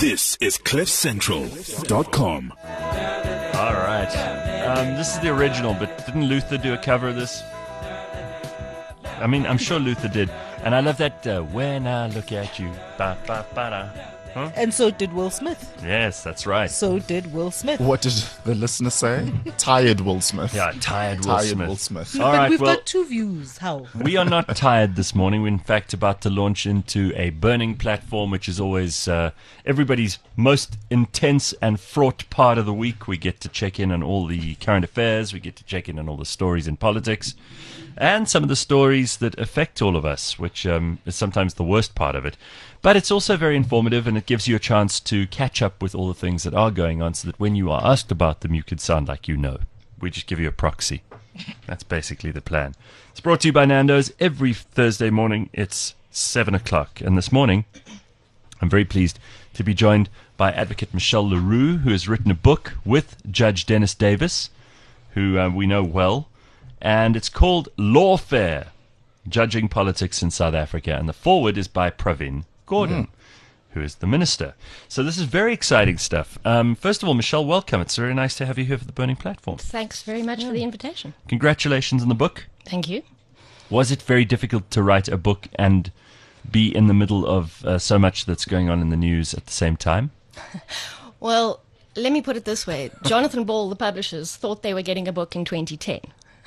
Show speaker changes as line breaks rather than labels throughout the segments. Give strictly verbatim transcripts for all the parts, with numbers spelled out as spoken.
This is cliff central dot com.
All right. Um, this is the original, but didn't Luther do a cover of this? I mean, I'm sure Luther did. And I love that, uh, when I look at you, ba ba ba da. Huh?
And so did Will Smith.
Yes, that's right.
So did Will Smith.
What did the listener say? Tired Will Smith.
Yeah, tired Will
Tired
Smith.
Will Smith.
All
but
right,
we've
well,
got two views. How?
we are not tired this morning. We're in fact about to launch into a burning platform, which is always uh, everybody's most intense and fraught part of the week. We get to check in on all the current affairs. We get to check in on all the stories in politics. And some of the stories that affect all of us, which um, is sometimes the worst part of it. But it's also very informative, and it gives you a chance to catch up with all the things that are going on, so that when you are asked about them, you can sound like you know. We just give you a proxy. That's basically the plan. It's brought to you by Nando's. Every Thursday morning, it's seven o'clock. And this morning, I'm very pleased to be joined by Advocate Michelle Leroux, who has written a book with Judge Dennis Davis, who uh, we know well. And it's called Lawfare, Judging Politics in South Africa. And the foreword is by Pravin Gordhan, mm. who is the minister. So this is very exciting stuff. Um, first of all, Michelle, welcome. It's very nice to have you here for the Burning Platform.
Thanks very much yeah. for the invitation.
Congratulations on the book.
Thank you.
Was it very difficult to write a book and be in the middle of uh, so much that's going on in the news at the same time?
Well, let me put it this way. Jonathan Ball, the publishers, thought they were getting a book in twenty ten.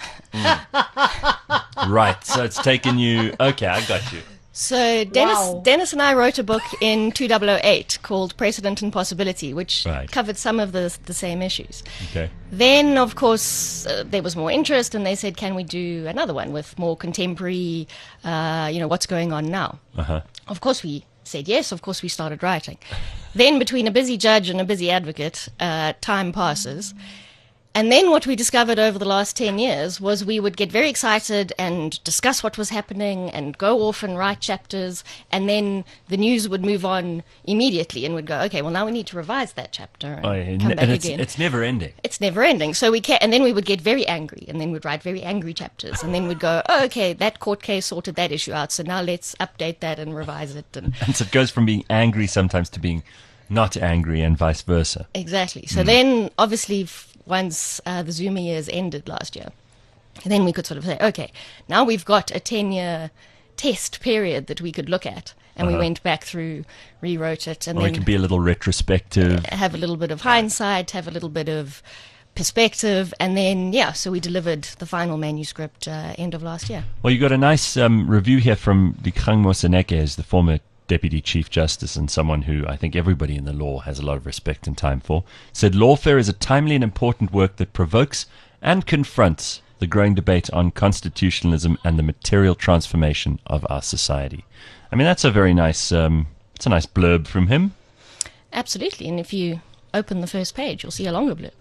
Mm. Right, so it's taken you... Okay, I got you.
So Dennis,
Wow.
Dennis and I wrote a book in two thousand eight called Precedent and Possibility, which
Right.
covered some of the the same issues.
Okay.
Then, of course, uh, there was more interest, and they said, can we do another one with more contemporary, uh, you know, what's going on now?
Uh-huh.
Of course, we said yes. Of course, we started writing. Then, between a busy judge and a busy advocate, uh, time passes. And then what we discovered over the last ten years was we would get very excited and discuss what was happening and go off and write chapters, and then the news would move on immediately and would go, okay, well, now we need to revise that chapter and
Oh, yeah.
come
and
back
it's,
again.
it's never ending.
It's never ending. So we ca- and then we would get very angry, and then we'd write very angry chapters, and then we'd go, oh, okay, that court case sorted that issue out, so now let's update that and revise it. And
And so it goes from being angry sometimes to being not angry and vice versa.
exactly. So then, obviously, f- once uh, the Zuma years ended last year, then we could sort of say, okay, now we've got a ten-year test period that we could look at, and
Uh-huh.
we went back through, rewrote it, and
Or it
then
can be a little retrospective.
have a little bit of hindsight, have a little bit of perspective, and then, yeah, so we delivered the final manuscript uh, end of last year.
Well, you got a nice um, review here from Dikgang Moseneke, as the former Deputy Chief Justice and someone who I think everybody in the law has a lot of respect and time for, said Lawfare is a timely and important work that provokes and confronts the growing debate on constitutionalism and the material transformation of our society. I mean, that's a very nice, um, it's a nice blurb from him.
Absolutely, and if you open the first page, you'll see a longer blurb.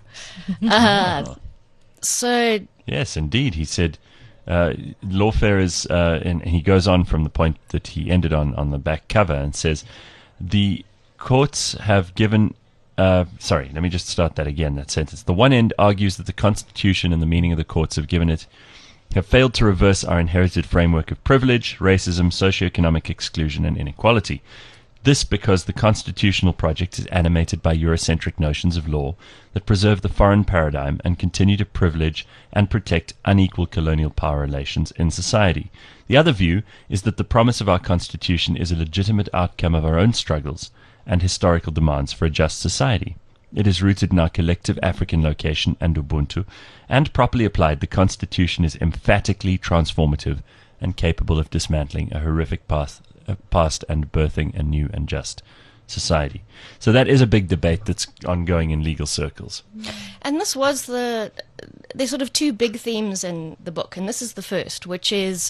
uh, so
Yes, indeed. He said, uh, Lawfare is, uh, and he goes on from the point that he ended on, on the back cover and says, the courts have given, uh, sorry, let me just start that again, that sentence. The one end argues that the Constitution and the meaning of the courts have given it, have failed to reverse our inherited framework of privilege, racism, socioeconomic exclusion, and inequality. This because the constitutional project is animated by Eurocentric notions of law that preserve the foreign paradigm and continue to privilege and protect unequal colonial power relations in society. The other view is that the promise of our constitution is a legitimate outcome of our own struggles and historical demands for a just society. It is rooted in our collective African location and Ubuntu, and properly applied, the constitution is emphatically transformative and capable of dismantling a horrific past past and birthing a new and just society. So that is a big debate that's ongoing in legal circles.
And this was the, there's sort of two big themes in the book, and this is the first, which is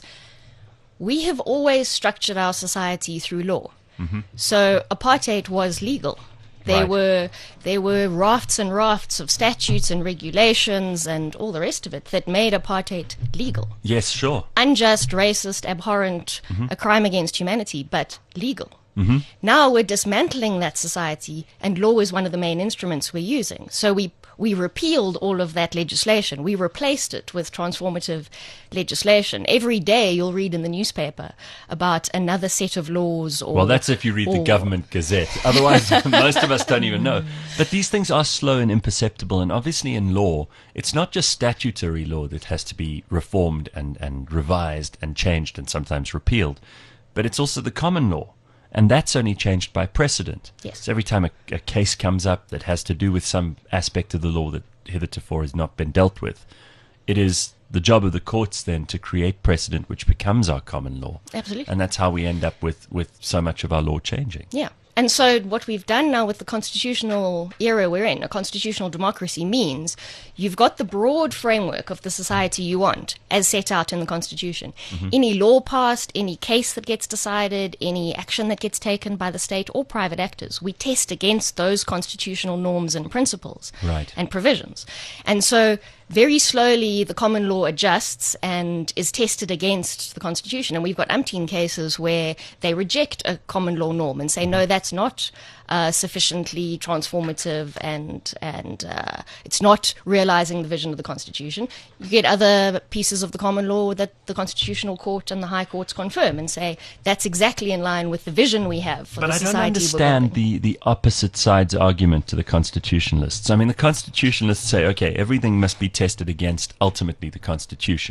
we have always structured our society through law. Mm-hmm. So apartheid was legal. There
Right.
were there were rafts and rafts of statutes and regulations and all the rest of it that made apartheid legal.
Yes, sure.
Unjust, racist, abhorrent,
Mm-hmm.
a crime against humanity, but legal. Now we're dismantling that society, and law is one of the main instruments we're using. So we we repealed all of that legislation. We replaced it with transformative legislation. Every day you'll read in the newspaper about another set of laws. Or,
Well, that's if you read the
or-
government gazette. Otherwise, most of us don't even know. But these things are slow and imperceptible. And obviously in law, it's not just statutory law that has to be reformed and, and revised and changed and sometimes repealed, but it's also the common law. And that's only changed by precedent.
Yes.
So every time a, a case comes up that has to do with some aspect of the law that hitherto has not been dealt with, it is the job of the courts then to create precedent which becomes our common law.
Absolutely.
And that's how we end up with, with so much of our law changing.
Yeah. And so what we've done now with the constitutional era we're in, a constitutional democracy, means you've got the broad framework of the society you want as set out in the Constitution.
Mm-hmm.
Any law passed, any case that gets decided, any action that gets taken by the state or private actors, we test against those constitutional norms and principles
Right.
and provisions. And so very slowly the common law adjusts and is tested against the Constitution. And we've got umpteen cases where they reject a common law norm and say, no, that's not uh, sufficiently transformative and and uh, it's not realizing the vision of the Constitution. You get other pieces of the common law that the Constitutional Court and the High Courts confirm and say, that's exactly in line with the vision we have for
But
the
I don't
society we're
understand
building.
the, the opposite side's argument to the constitutionalists. I mean, the constitutionalists say, okay, everything must be tested against ultimately the Constitution.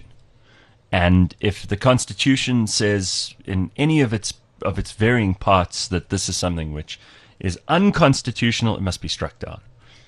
And if the Constitution says in any of its of its varying parts that this is something which is unconstitutional, it must be struck down.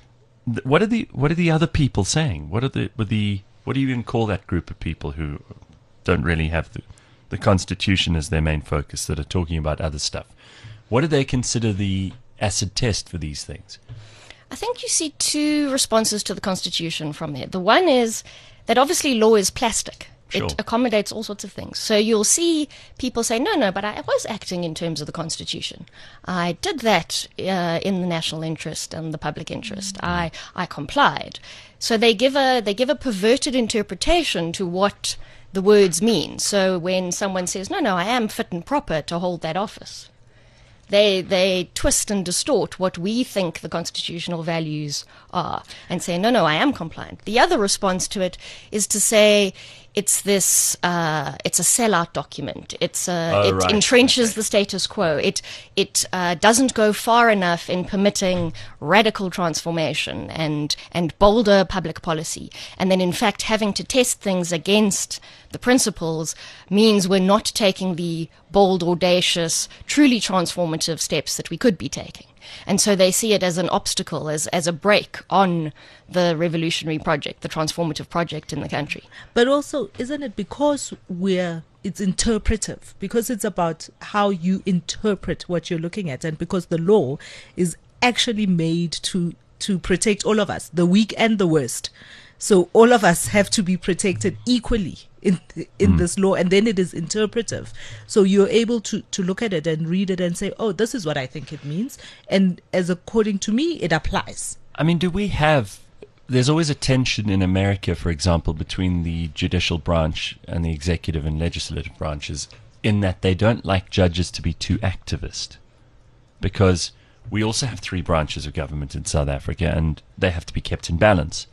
Th- What are the what are the other people saying? What are the what the what do you even call that group of people who don't really have the the Constitution as their main focus, that are talking about other stuff? What do they consider the acid test for these things?
I think you see two responses to the Constitution from there. The one is that obviously law is plastic.
Sure.
It accommodates all sorts of things. So you'll see people say, no, no, but I was acting in terms of the Constitution. I did that uh, in the national interest and the public interest. I, I complied. So they give a they give a perverted interpretation to what the words mean. So when someone says, no, no, I am fit and proper to hold that office, They they twist and distort what we think the constitutional values are and say, no, no, I am compliant. The other response to it is to say it's this, uh, it's a sellout document. It's a,
Oh,
it
right.
entrenches the status quo. It it uh, doesn't go far enough in permitting radical transformation and and bolder public policy. And then, in fact, having to test things against the principles means we're not taking the bold, audacious, truly transformative steps that we could be taking. And so they see it as an obstacle, as, as a brake on the revolutionary project, the transformative project in the country.
But also, isn't it because we're, it's interpretive, because it's about how you interpret what you're looking at, and because the law is actually made to, to protect all of us, the weak and the worst. So all of us have to be protected equally in in
Mm.
this law, and then it is interpretive. So you're able to, to look at it and read it and say, oh, this is what I think it means. And as according to me, it applies.
I mean, do we have... There's always a tension in America, for example, between the judicial branch and the executive and legislative branches, in that they don't like judges to be too activist. Because we also have three branches of government in South Africa, and they have to be kept in balance.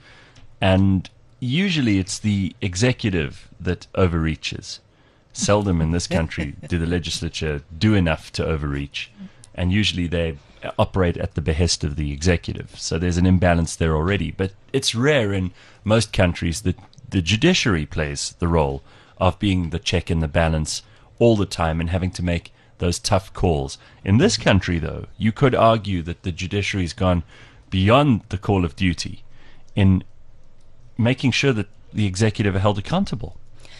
And usually it's the executive that overreaches. Seldom in this country do the legislature do enough to overreach. And usually they operate at the behest of the executive. So there's an imbalance there already. But it's rare in most countries that the judiciary plays the role of being the check and the balance all the time and having to make those tough calls. In this country, though, you could argue that the judiciary's gone beyond the call of duty in making sure that the executive are held accountable.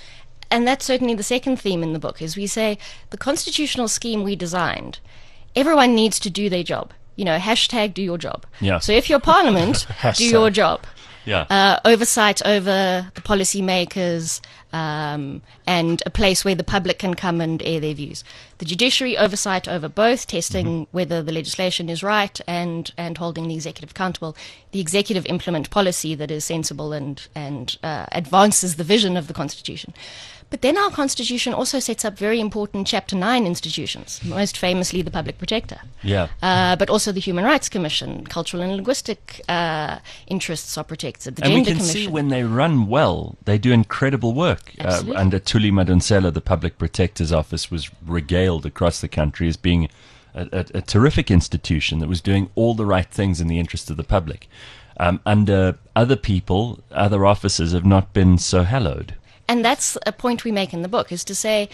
And that's certainly the second theme in the book, is we say the constitutional scheme we designed, everyone needs to do their job. You know, hashtag do your job.
Yeah.
So if you're parliament, do your job.
Yeah.
Uh, oversight over the policymakers, um, and a place where the public can come and air their views. The judiciary, oversight over both, testing
Mm-hmm.
whether the legislation is right and, and holding the executive accountable. The executive implement policy that is sensible and, and uh, advances the vision of the Constitution. But then our Constitution also sets up very important Chapter nine institutions, most famously the Public Protector.
Yeah.
Uh, but also the Human Rights Commission, cultural and linguistic uh, interests are protected. The
And
Gender
we can
Commission.
see when they run well, they do incredible work. Uh,
Absolutely.
under Tuli Madonsela, the Public Protector's Office was regaled across the country as being a, a, a terrific institution that was doing all the right things in the interest of the public. Um, under other people, other officers have not been so hallowed.
And that's a point we make in the book, is to say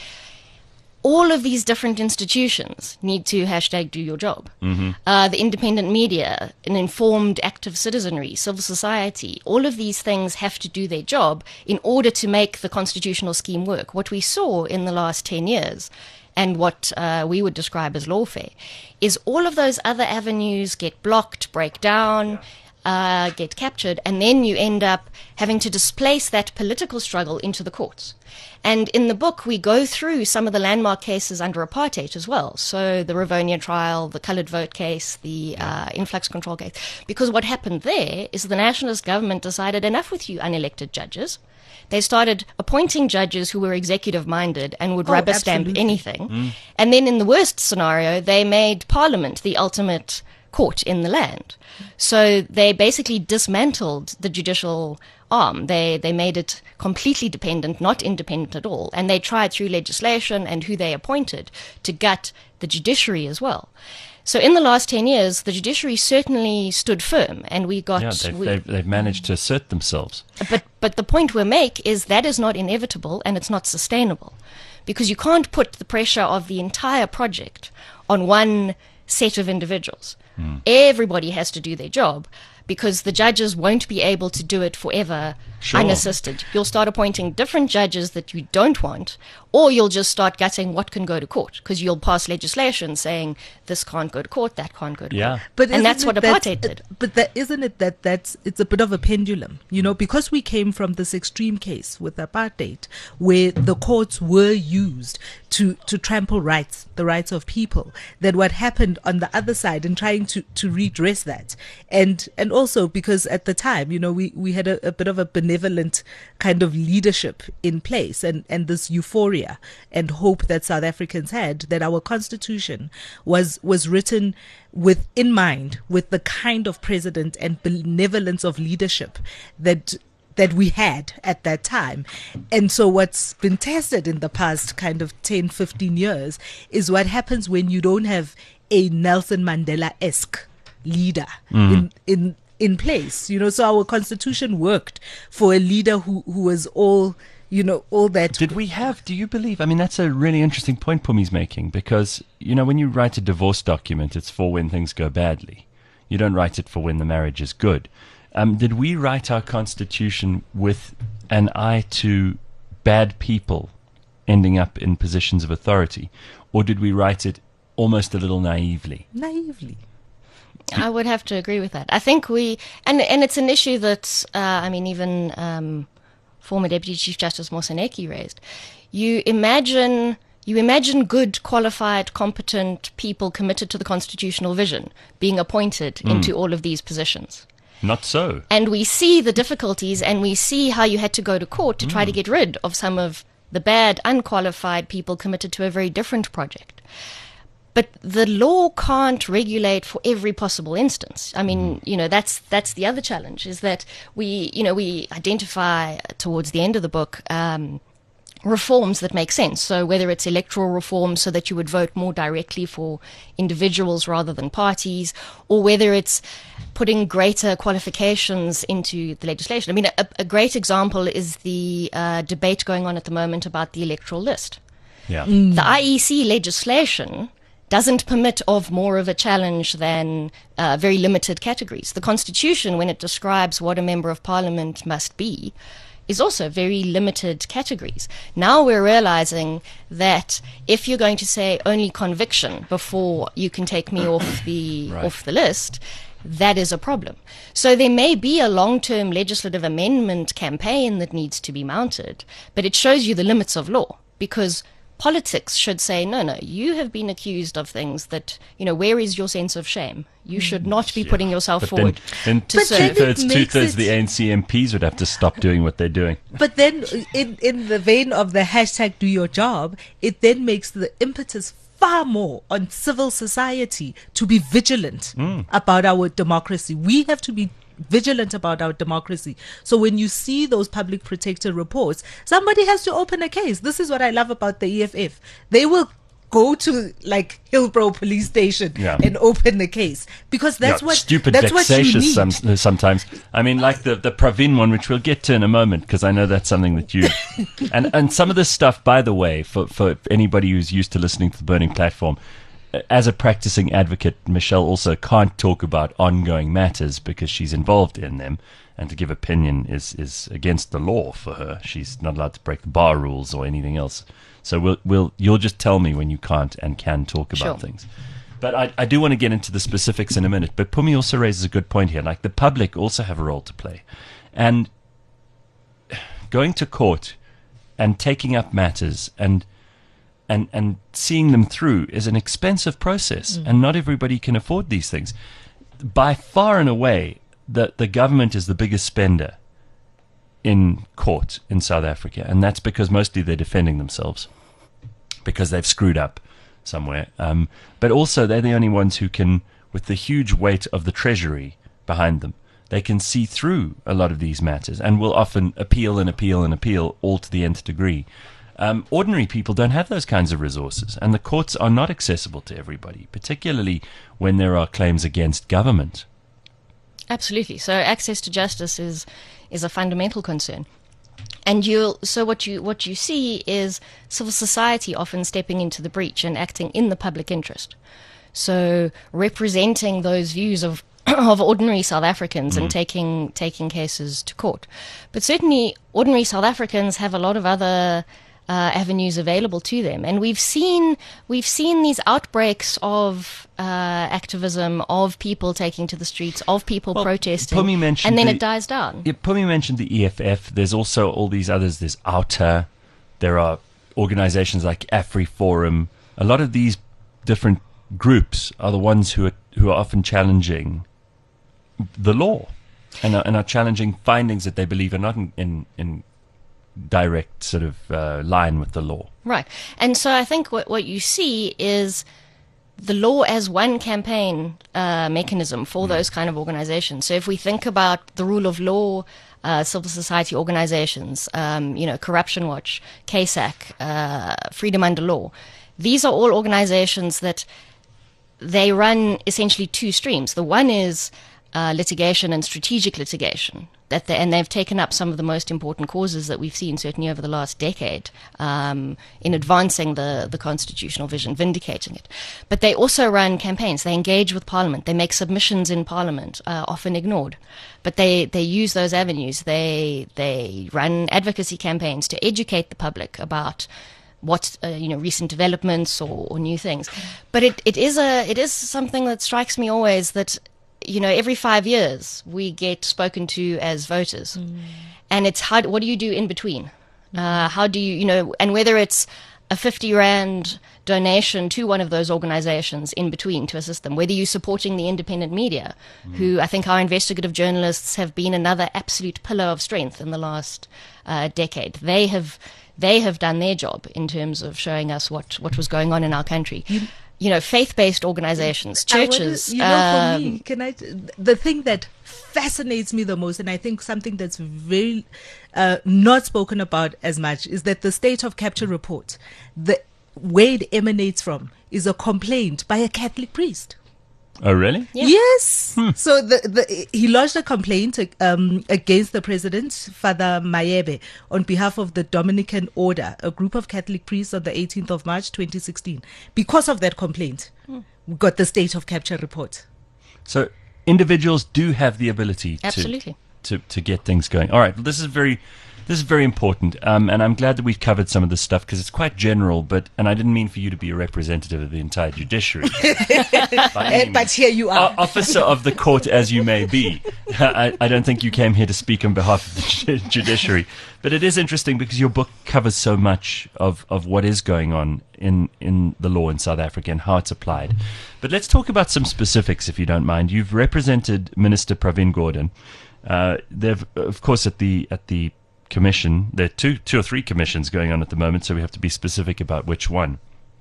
all of these different institutions need to hashtag do your job. Mm-hmm. Uh, the independent media, an informed, active citizenry, civil society, all of these things have to do their job in order to make the constitutional scheme work. What we saw in the last ten years, and what uh, we would describe as lawfare, is all of those other avenues get blocked, break down, Uh, get captured, and then you end up having to displace that political struggle into the courts. And in the book, we go through some of the landmark cases under apartheid as well. So the Rivonia trial, the coloured vote case, the uh, influx control case. Because what happened there is the nationalist government decided, enough with you unelected judges. They started appointing judges who were executive-minded and would
Oh,
rubber stamp
absolutely.
anything. And then in the worst scenario, they made Parliament the ultimate court in the land. So they basically dismantled the judicial arm. They they made it completely dependent, not independent at all. And they tried through legislation and who they appointed to gut the judiciary as well. So in the last ten years, the judiciary certainly stood firm, and we got...
Yeah, they've,
we,
they've, they've managed to assert themselves.
but but the point we make is that is not inevitable and it's not sustainable, because you can't put the pressure of the entire project on one set of individuals. Everybody has to do their job, because the judges won't be able to do it forever
Sure.
unassisted. You'll start appointing different judges that you don't want, or you'll just start gutting what can go to court, because you'll pass legislation saying this can't go to court, that can't go to
Yeah.
court.
But
and
isn't
that's
it
what
that's-
apartheid did.
But that isn't it that that's it's a bit of a pendulum, you know, because we came from this extreme case with apartheid, where the courts were used to to trample rights, the rights of people. That what happened on the other side, and trying to to redress that, and and also because at the time, you know, we we had a, a bit of a benevolent kind of leadership in place, and and this euphoria and hope that South Africans had that our constitution was was written with in mind with the kind of president and benevolence of leadership that that we had at that time. And so what's been tested in the past kind of ten, fifteen years is what happens when you don't have a Nelson Mandela-esque leader in in in place. You know, so our constitution worked for a leader who who was all, you know, all that.
Did we have, do you believe, I mean, that's a really interesting point Pumi's making, because, you know, when you write a divorce document, it's for when things go badly. You don't write it for when the marriage is good. Um, did we write our constitution with an eye to bad people ending up in positions of authority, or did we write it almost a little naively?
naively.
I would have to agree with that. I think we, and and it's an issue that, uh, I mean, even um, former Deputy Chief Justice Moseneke raised. You imagine, you imagine good, qualified, competent people committed to the constitutional vision being appointed into all of these positions.
Not so.
And we see the difficulties, and we see how you had to go to court to try to get rid of some of the bad, unqualified people committed to a very different project. But the law can't regulate for every possible instance. I mean, you know, that's that's the other challenge, is that we, you know, we identify towards the end of the book um, reforms that make sense. So whether it's electoral reform so that you would vote more directly for individuals rather than parties, or whether it's putting greater qualifications into the legislation. I mean, a, a great example is the uh, debate going on at the moment about the electoral list.
Yeah.
The I E C legislation doesn't permit of more of a challenge than uh, very limited categories. The Constitution, when it describes what a member of Parliament must be, is also very limited categories. Now we're realizing that if you're going to say only conviction before you can take me off the
Right.
off the list, that is a problem. So there may be a long-term legislative amendment campaign that needs to be mounted, but it shows you the limits of law, because politics should say, no, no, you have been accused of things that, you know, where is your sense of shame? You should not be putting yourself
But
forward.
then, then
to serve.
two-thirds,
But then it makes
two-thirds of
it-
the A N C M Ps would have to stop doing what they're doing.
But then, in, in the vein of the hashtag do your job, it then makes the impetus far more on civil society to be vigilant about our democracy. We have to be vigilant about our democracy. So when you see those public protector reports, somebody has to open a case. This is what I love about the E F F. They will go to like Hillbrow police station
Yeah.
and open the case because that's
Yeah,
what
stupid,
that's what you
vexatious
need.
some, sometimes. I mean, like the the Pravin one, which we'll get to in a moment, because I know that's something that you and and some of this stuff. By the way, for for anybody who's used to listening to the Burning Platform, as a practicing advocate, Michelle also can't talk about ongoing matters because she's involved in them, and to give opinion is is against the law for her. She's not allowed to break the bar rules or anything else. So we'll, we'll, you'll just tell me when you can't and can talk about
Sure.
things. But I, I do want to get into the specifics in a minute. But Pumi also raises a good point here. Like the public also have a role to play. And going to court and taking up matters and and and seeing them through is an expensive process. And not everybody can afford these things. By far and away, the, the government is the biggest spender in court in South Africa, and that's because mostly they're defending themselves because they've screwed up somewhere. Um, but also they're the only ones who can, with the huge weight of the treasury behind them, they can see through a lot of these matters and will often appeal and appeal and appeal all to the nth degree. Um, ordinary people don't have those kinds of resources, and the courts are not accessible to everybody, particularly when there are claims against government.
Absolutely. So access to justice is is a fundamental concern. And you'll so what you what you see is civil society often stepping into the breach and acting in the public interest. So representing those views of of ordinary South Africans and taking taking cases to court. But certainly ordinary South Africans have a lot of other Uh, avenues available to them, and we've seen we've seen these outbreaks of uh, activism, of people taking to the streets, of people
Well,
protesting,
Pumi mentioned
and then
the-
it dies down.
Yeah, Pumi mentioned the E F F. There's also all these others. There's OUTA. There are organizations like AfriForum. A lot of these different groups are the ones who are who are often challenging the law and are, and are challenging findings that they believe are not in in, in direct sort of uh, line with the law.
Right. And so I think what, what you see is the law as one campaign uh, mechanism for those kind of organizations. So if we think about the rule of law, uh, civil society organizations, um, you know, Corruption Watch, K S A C, uh, Freedom Under Law, these are all organizations that they run essentially two streams. The one is uh, litigation and strategic litigation. That they, and they've taken up some of the most important causes that we've seen, certainly over the last decade, um, in advancing the, the constitutional vision, vindicating it. But they also run campaigns. They engage with Parliament. They make submissions in Parliament, uh, often ignored. But they, they use those avenues. They they run advocacy campaigns to educate the public about what uh, you know recent developments or, or new things. But it, it is a it is something that strikes me always that, you know, every five years we get spoken to as voters. Mm. And it's how, what do you do in between? Uh, how do you, you know, and whether it's a fifty rand donation to one of those organizations in between to assist them, whether you're supporting the independent media, mm. who I think our investigative journalists have been another absolute pillar of strength in the last uh, decade. They have, they have done their job in terms of showing us what, what was going on in our country. You, You know, faith-based organizations, churches.
I wanna, you know, for
um,
me, can I? The thing that fascinates me the most, and I think something that's very uh, not spoken about as much, is that the state of capture report, the where it emanates from, is a complaint by a Catholic priest.
Oh, really?
Yeah.
Yes. So the, the he lodged a complaint um, against the president, Father Mayebe, on behalf of the Dominican Order, a group of Catholic priests, on the eighteenth of March, twenty sixteen. Because of that complaint, mm. we got the state of capture report.
So individuals do have the ability
Absolutely.
to to, to get things going. All right, well, this is very this is very important, um, and I'm glad that we've covered some of this stuff because it's quite general. But and I didn't mean for you to be a representative of the entire judiciary.
Eh, but here you are.
O- officer of the court as you may be, I, I don't think you came here to speak on behalf of the ju- judiciary. But it is interesting because your book covers so much of, of what is going on in, in the law in South Africa and how it's applied. But let's talk about some specifics, if you don't mind. You've represented Minister Pravin Gordhan. Uh, they've, of course, at the at the commission, there are two, two or three commissions going on at the moment, so we have to be specific about which one.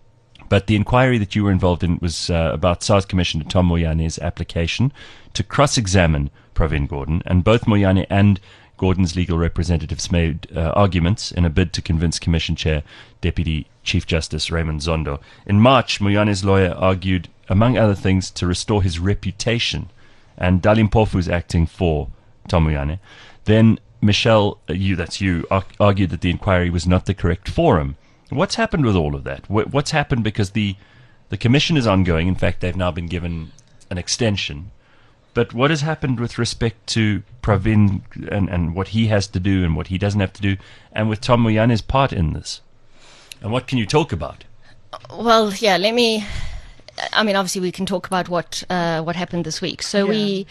But the inquiry that you were involved in was uh, about SARS Commissioner Tom Moyane's application to cross-examine Pravin Gordhan, and both Moyane and Gordhan's legal representatives made uh, arguments in a bid to convince Commission Chair Deputy Chief Justice Raymond Zondo. In March, Moyane's lawyer argued, among other things, to restore his reputation, and Dali Mpofu is acting for Tom Moyane. Then Michelle, uh, you, that's you, ar- argued that the inquiry was not the correct forum. What's happened with all of that? Wh- what's happened because the, the commission is ongoing. In fact, they've now been given an extension. But what has happened with respect to Pravin and, and what he has to do and what he doesn't have to do, and with Tom Moyane's part in this? And what can you talk about?
Well, yeah, let me... I mean, obviously we can talk about what uh, what happened this week. So
Yeah.
we...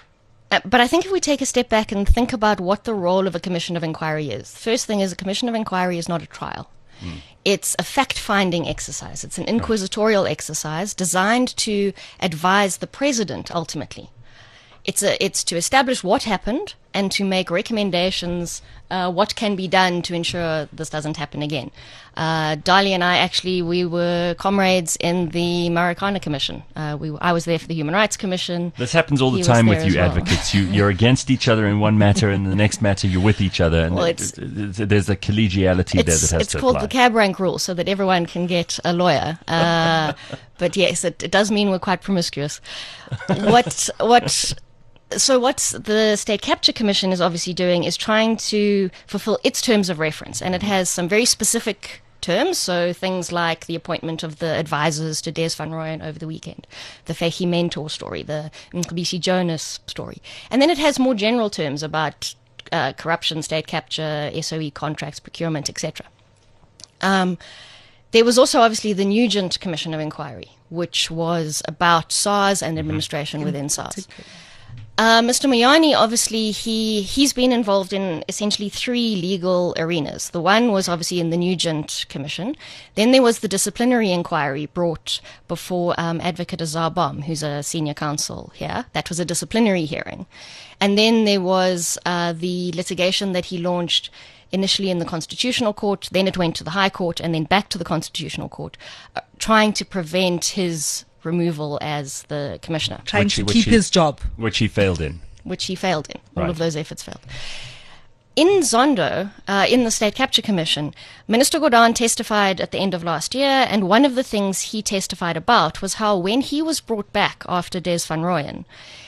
Uh, but I think if we take a step back and think about what the role of a commission of inquiry is, the first thing is a commission of inquiry is not a trial. Mm. It's a fact-finding exercise. It's an inquisitorial exercise designed to advise the president, ultimately. It's a, it's to establish what happened and to make recommendations uh, what can be done to ensure this doesn't happen again. Uh, Dali and I actually, we were comrades in the Marikana Commission. Uh, we, I was there for the Human Rights Commission.
This happens all the
He was
time
there
with
as
you
well.
advocates. You, you're against each other in one matter, and in the next matter you're with each other. And
Well,
it-
it's-
it- it- there's a collegiality there that
It's,
has
it's
to
called
apply.
the cab rank rule, so that everyone can get a lawyer. Uh, but yes, it, it does mean we're quite promiscuous. What what? So what the State Capture Commission is obviously doing is trying to fulfill its terms of reference, and it has some very specific terms. So things like the appointment of the advisors to Des van Rooyen over the weekend, the Fehi Mentor story, the Nkabisi Jonas story, and then it has more general terms about uh, corruption, state capture, S O E contracts, procurement, et cetera. Um, there was also obviously the Nugent Commission of Inquiry, which was about SARS and administration within SARS. Uh, Mister Moyane, obviously, he, he's been involved in essentially three legal arenas. The one was obviously in the Nugent Commission. Then there was the disciplinary inquiry brought before um, Advocate Azar Bom, who's a senior counsel here. That was a disciplinary hearing. And then there was uh, the litigation that he launched initially in the Constitutional Court, then it went to the High Court, and then back to the Constitutional Court, uh, trying to prevent his removal as the commissioner,
Trying
Which
to
he- which
keep
he-
his job.
Which he failed in.
which he failed in. All
Right.
of those efforts failed. In Zondo, uh, in the State Capture Commission, Minister Gordhan testified at the end of last year, and one of the things he testified about was how when he was brought back after Des van Rooyen,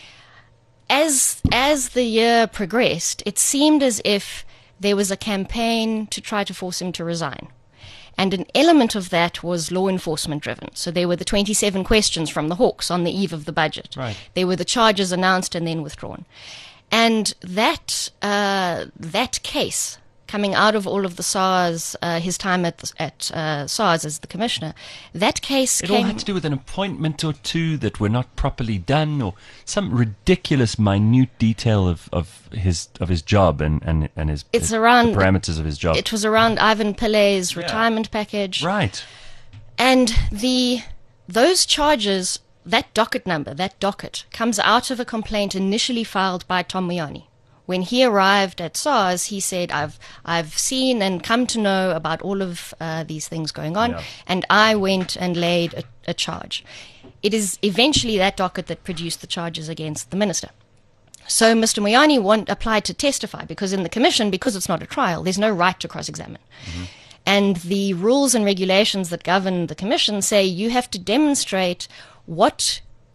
as as the year progressed, it seemed as if there was a campaign to try to force him to resign. And an element of that was law enforcement driven. So there were the twenty-seven questions from the Hawks on the eve of the budget.
Right.
There were the charges announced and then withdrawn. And that uh, that case, coming out of all of the SARS, uh, his time at the, at uh, SARS as the commissioner, that case
It
came...
all had to do with an appointment or two that were not properly done, or some ridiculous, minute detail of, of his of his job and and and his,
It's
his-
around-
the parameters of his job.
It was around Ivan Pillai's retirement package.
Right.
And the those charges, that docket number, that docket, comes out of a complaint initially filed by Tom Moyane. When he arrived at SARS, he said, I've I've seen and come to know about all of uh, these things going on,
Yeah.
and I went and laid a, a charge. It is eventually that docket that produced the charges against the minister. So Mister Moyane want, applied to testify, because in the commission, because it's not a trial, there's no right to cross-examine. Mm-hmm. And the rules and regulations that govern the commission say you have to demonstrate what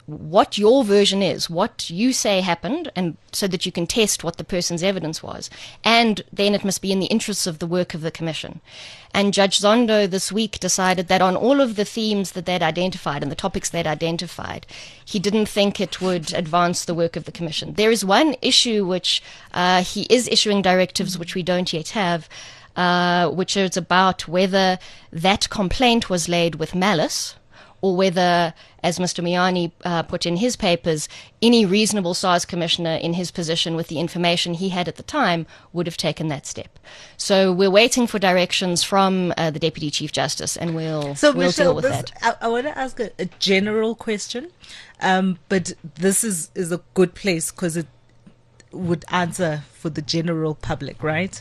what your version is, what you say happened, and so that you can test what the person's evidence was. And then it must be in the interests of the work of the commission. And Judge Zondo this week decided that on all of the themes that they'd identified and the topics they'd identified, he didn't think it would advance the work of the commission. There is one issue which uh, he is issuing directives which we don't yet have, uh, which is about whether that complaint was laid with malice, or whether, as Mister Moyane uh, put in his papers, any reasonable SARS commissioner in his position with the information he had at the time would have taken that step. So we're waiting for directions from uh, the Deputy Chief Justice, and we'll,
So,
we'll
Michelle,
deal with
this,
that.
I, I want to ask a, a general question, um, but this is, is a good place because it would answer for the general public, right?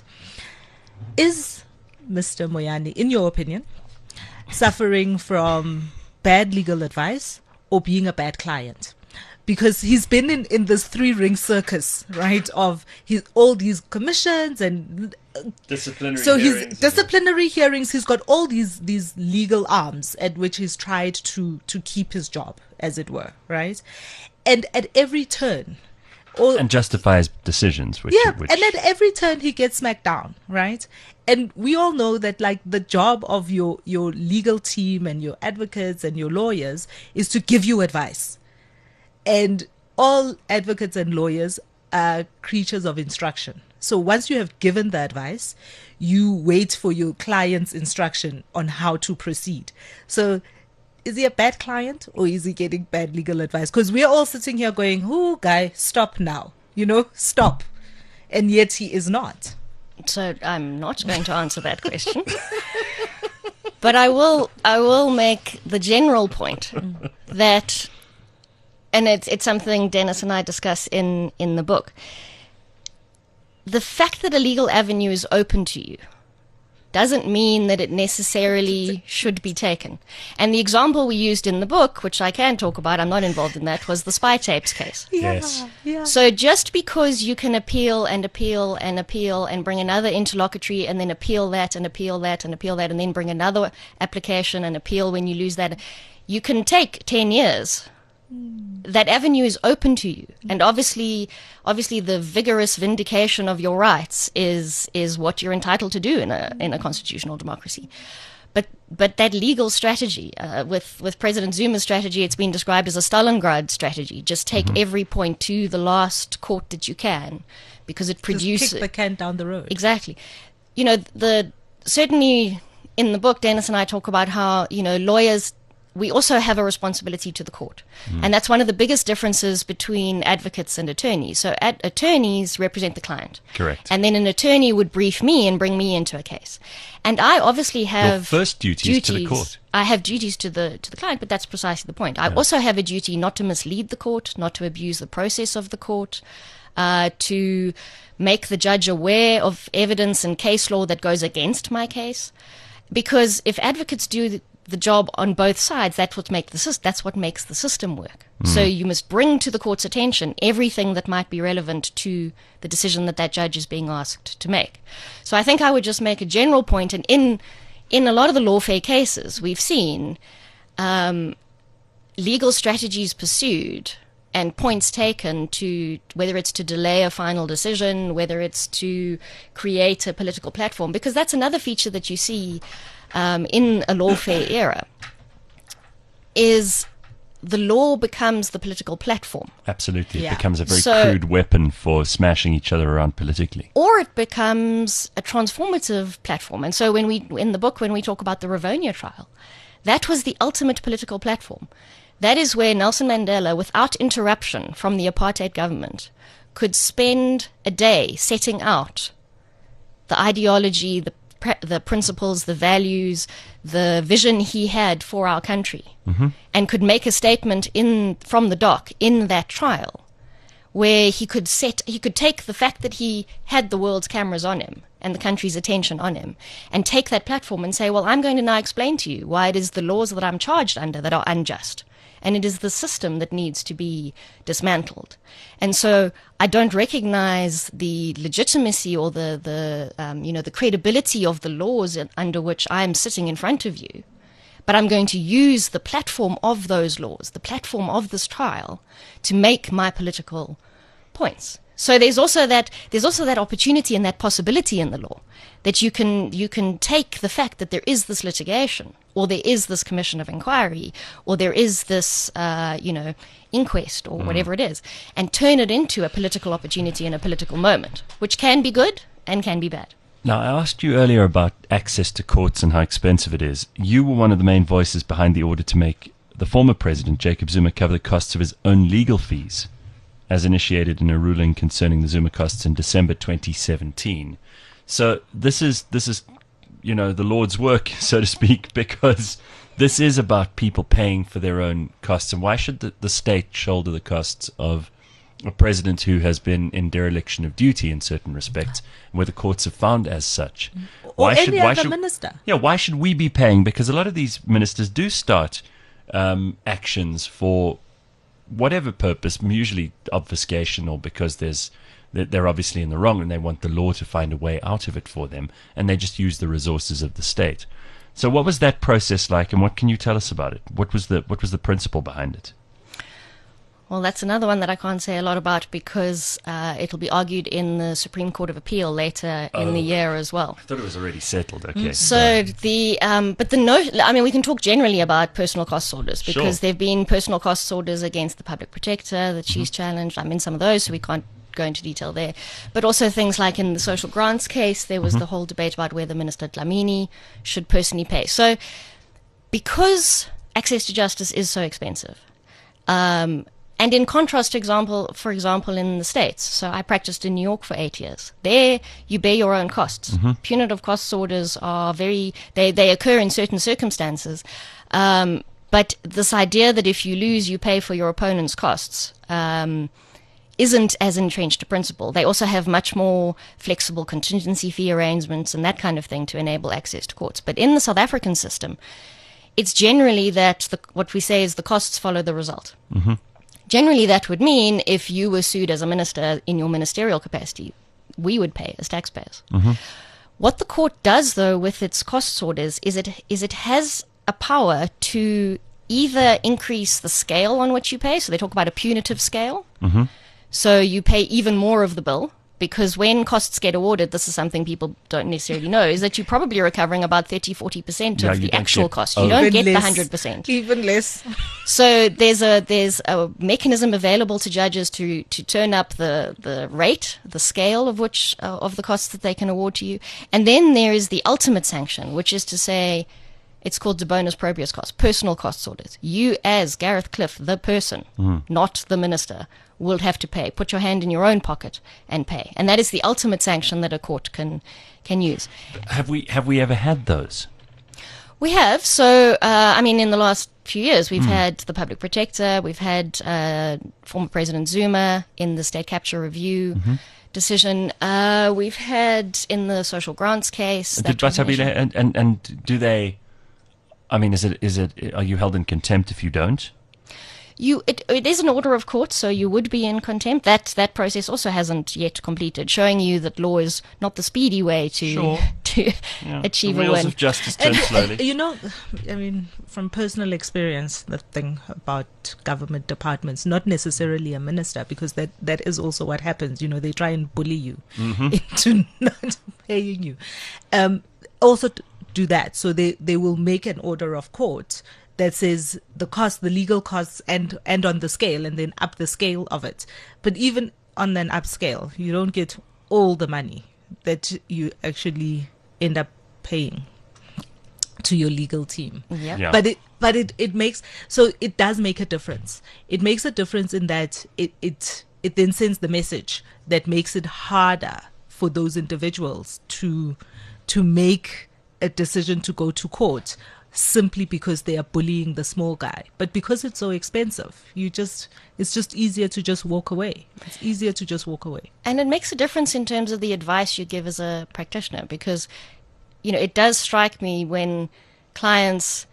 Is Mister Moyane, in your opinion, suffering from bad legal advice or being a bad client? Because he's been in, in this three ring circus, right, of his all these commissions and
Disciplinary
so his
hearings.
disciplinary hearings. He's got all these these legal arms at which he's tried to to keep his job, as it were, right? And at every turn, all,
And justify his decisions, which,
yeah,
which
and at every turn he gets smacked down, right? And we all know that, like, the job of your your legal team and your advocates and your lawyers is to give you advice. And all advocates and lawyers are creatures of instruction. So once you have given the advice, you wait for your client's instruction on how to proceed. So is he a bad client or is he getting bad legal advice? Because we're all sitting here going, "Oh, guy, stop now. You know, stop." And yet he is not.
So I'm not going to answer that question. But I will I will make the general point that, and it's it's something Dennis and I discuss in, in the book. The fact that a legal avenue is open to you doesn't mean that it necessarily should be taken. And the example we used in the book, which I can talk about, I'm not involved in that, was the spy tapes case.
Yes.
Yeah.
So just because you can appeal and appeal and appeal and bring another interlocutory and then appeal that and appeal that and appeal that and then bring another application and appeal when you lose that, you can take ten years. That avenue is open to you, and obviously, obviously, the vigorous vindication of your rights is is what you're entitled to do in a in a constitutional democracy. But but that legal strategy, uh, with with President Zuma's strategy, it's been described as a Stalingrad strategy. Just take mm-hmm. every point to the last court that you can, because it produces
kick the can down the road.
Exactly. You know, the certainly in the book, Dennis and I talk about how, you know, lawyers, we also have a responsibility to the court. Mm. And that's one of the biggest differences between advocates and attorneys. So ad- attorneys represent the client.
Correct.
And then an attorney would brief me and bring me into a case. And I obviously have
Your first duty is to the court.
I have duties to the to the client, but that's precisely the point. I yeah. also have a duty not to mislead the court, not to abuse the process of the court, uh, to make the judge aware of evidence and case law that goes against my case. Because if advocates do the, the job on both sides, that's what make the that's what makes the system work. Mm. So you must bring to the court's attention everything that might be relevant to the decision that that judge is being asked to make. So I think I would just make a general point, and in in a lot of the lawfare cases we've seen um, legal strategies pursued and points taken to, whether it's to delay a final decision, whether it's to create a political platform, because that's another feature that you see Um, in a lawfare era, is the law becomes the political platform.
Absolutely.
Yeah.
It becomes a very
So-
crude weapon for smashing each other around politically.
Or it becomes a transformative platform. And so when we, in the book, when we talk about the Rivonia trial, that was the ultimate political platform. That is where Nelson Mandela, without interruption from the apartheid government, could spend a day setting out the ideology, the the principles, the values, the vision he had for our country, mm-hmm. and could make a statement in from the dock in that trial, where he could set, he could take the fact that he had the world's cameras on him and the country's attention on him, and take that platform and say, well, I'm going to now explain to you why it is the laws that I'm charged under that are unjust. And it is the system that needs to be dismantled. And so I don't recognize the legitimacy or the, the um, you know, the credibility of the laws under which I am sitting in front of you but I'm going to use the platform of those laws, the platform of this trial, to make my political points. So there's also that there's also that opportunity and that possibility in the law that you can you can take the fact that there is this litigation, or there is this commission of inquiry, or there is this uh, you know inquest, or mm. whatever it is, and turn it into a political opportunity and a political moment, which can be good and can be bad.
Now, I asked you earlier about access to courts and how expensive it is. You were one of the main voices behind the order to make the former president, Jacob Zuma, cover the costs of his own legal fees, as initiated in a ruling concerning the Zuma costs in December twenty seventeen. So this is, this is, you know, the Lord's work, so to speak, because this is about people paying for their own costs. And why should the, the state shoulder the costs of a president who has been in dereliction of duty in certain respects, where the courts have found as such?
Or
Why
any
should, why
other
should,
minister.
Yeah, why should we be paying? Because a lot of these ministers do start um, actions for whatever purpose, usually obfuscation, or because there's they're obviously in the wrong and they want the law to find a way out of it for them, and they just use the resources of the state. So what was that process like, and what can you tell us about it? What was the what was the principle behind it?
Well, that's another one that I can't say a lot about, because uh, it'll be argued in the Supreme Court of Appeal later
Oh.
in the year as well.
I thought it was already settled. Okay.
So the um, but the no, I mean, we can talk generally about personal costs orders, because
Sure.
there've been personal costs orders against the public protector that she's challenged. I'm in some of those, so we can't go into detail there. But also things like in the social grants case, there was the whole debate about whether Minister Dlamini should personally pay. So because access to justice is so expensive, um, and in contrast to example, for example, in the States, so I practiced in New York for eight years. There, you bear your own costs. Punitive costs orders are very, they, they occur in certain circumstances. Um, but this idea that if you lose, you pay for your opponent's costs, um, isn't as entrenched a principle. They also have much more flexible contingency fee arrangements and that kind of thing to enable access to courts. But in the South African system, it's generally that the, what we say is the costs follow the result.
Mm-hmm.
Generally, that would mean if you were sued as a minister in your ministerial capacity, we would pay as taxpayers.
Mm-hmm.
What the court does, though, with its costs orders is it is it has a power to either increase the scale on which you pay. So they talk about a punitive scale.
Mm-hmm.
So you pay even more of the bill, because when costs get awarded, this is something people don't necessarily know, is that you're probably recovering about thirty, forty percent
Yeah,
of
you
the
don't
actual
get-
cost.
oh.
You don't
Even
get the
less.
one hundred percent.
Even less.
So there's a there's a mechanism available to judges to to turn up the, the rate, the scale of which uh, of the costs that they can award to you, and then there is the ultimate sanction, which is to say, it's called de bonus proprius costs, personal costs orders. You, as Gareth Cliff, the person, not the minister, will have to pay. Put your hand in your own pocket and pay, and that is the ultimate sanction that a court can can use.
Have we have we ever had those?
We have. So, uh, I mean, in the last few years, we've had the public protector, we've had uh, former President Zuma in the state capture review decision. Uh, we've had in the social grants case.
Did
that was
Batabile,
mentioned.
and, and and do they? I mean, is it is it? Are you held in contempt if you don't?
You, it, it is an order of court, so you would be in contempt. That that process also hasn't yet completed, showing you that law is not the speedy way to
Sure.
to
Yeah.
achieve
the
a
wheels
win.
of justice turn
And,
slowly.
uh, you know, I mean, from personal experience, the thing about government departments, not necessarily a minister, because that, that is also what happens. You know, they try and bully you into not paying you. Um, also to do that. So they, they will make an order of court that says the cost, the legal costs, and and on the scale, and then up the scale of it. But even on an upscale, you don't get all the money that you actually end up paying to your legal team.
Yep.
Yeah.
But it but it, it makes so it does make a difference. It makes a difference in that it, it it then sends the message that makes it harder for those individuals to to make a decision to go to court simply because they are bullying the small guy. But because it's so expensive, you just it's just easier to just walk away. It's easier to just walk away.
And it makes a difference in terms of the advice you give as a practitioner, because, you know, it does strike me when clients,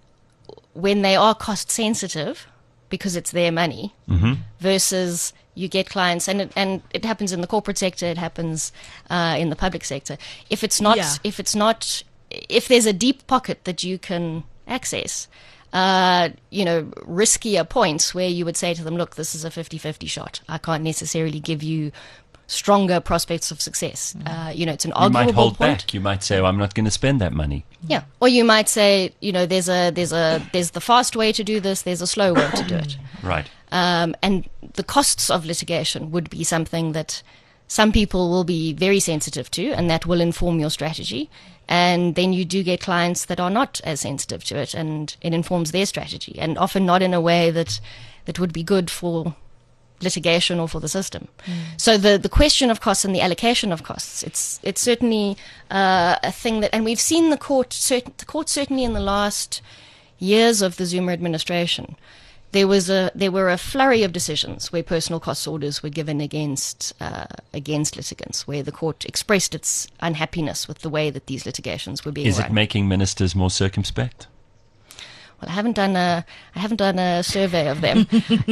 when they are cost sensitive, because it's their money, versus you get clients, and it, and it happens in the corporate sector, it happens uh, in the public sector. If it's not,
Yeah.
if it's not, if there's a deep pocket that you can access, uh, you know, riskier points where you would say to them, look, this is a fifty-fifty shot. I can't necessarily give you stronger prospects of success. Uh, you know, it's an
You
arguable
might hold
point.
back. You might say, well, I'm not going to spend that money.
Yeah. Or you might say, you know, there's a there's a there's the fast way to do this, there's a slow way to do it.
Right.
Um, and the costs of litigation would be something that some people will be very sensitive to, and that will inform your strategy. And then you do get clients that are not as sensitive to it, and it informs their strategy, and often not in a way that that would be good for litigation or for the system. Mm. So the, the question of costs and the allocation of costs, it's it's certainly uh, a thing that, and we've seen the court, cert, the court certainly in the last years of the Zuma administration, there was a there were a flurry of decisions where personal cost orders were given against uh, against litigants, where the court expressed its unhappiness with the way that these litigations were being
Is
run.
it making ministers more circumspect?
Well, I haven't done a I haven't done a survey of them,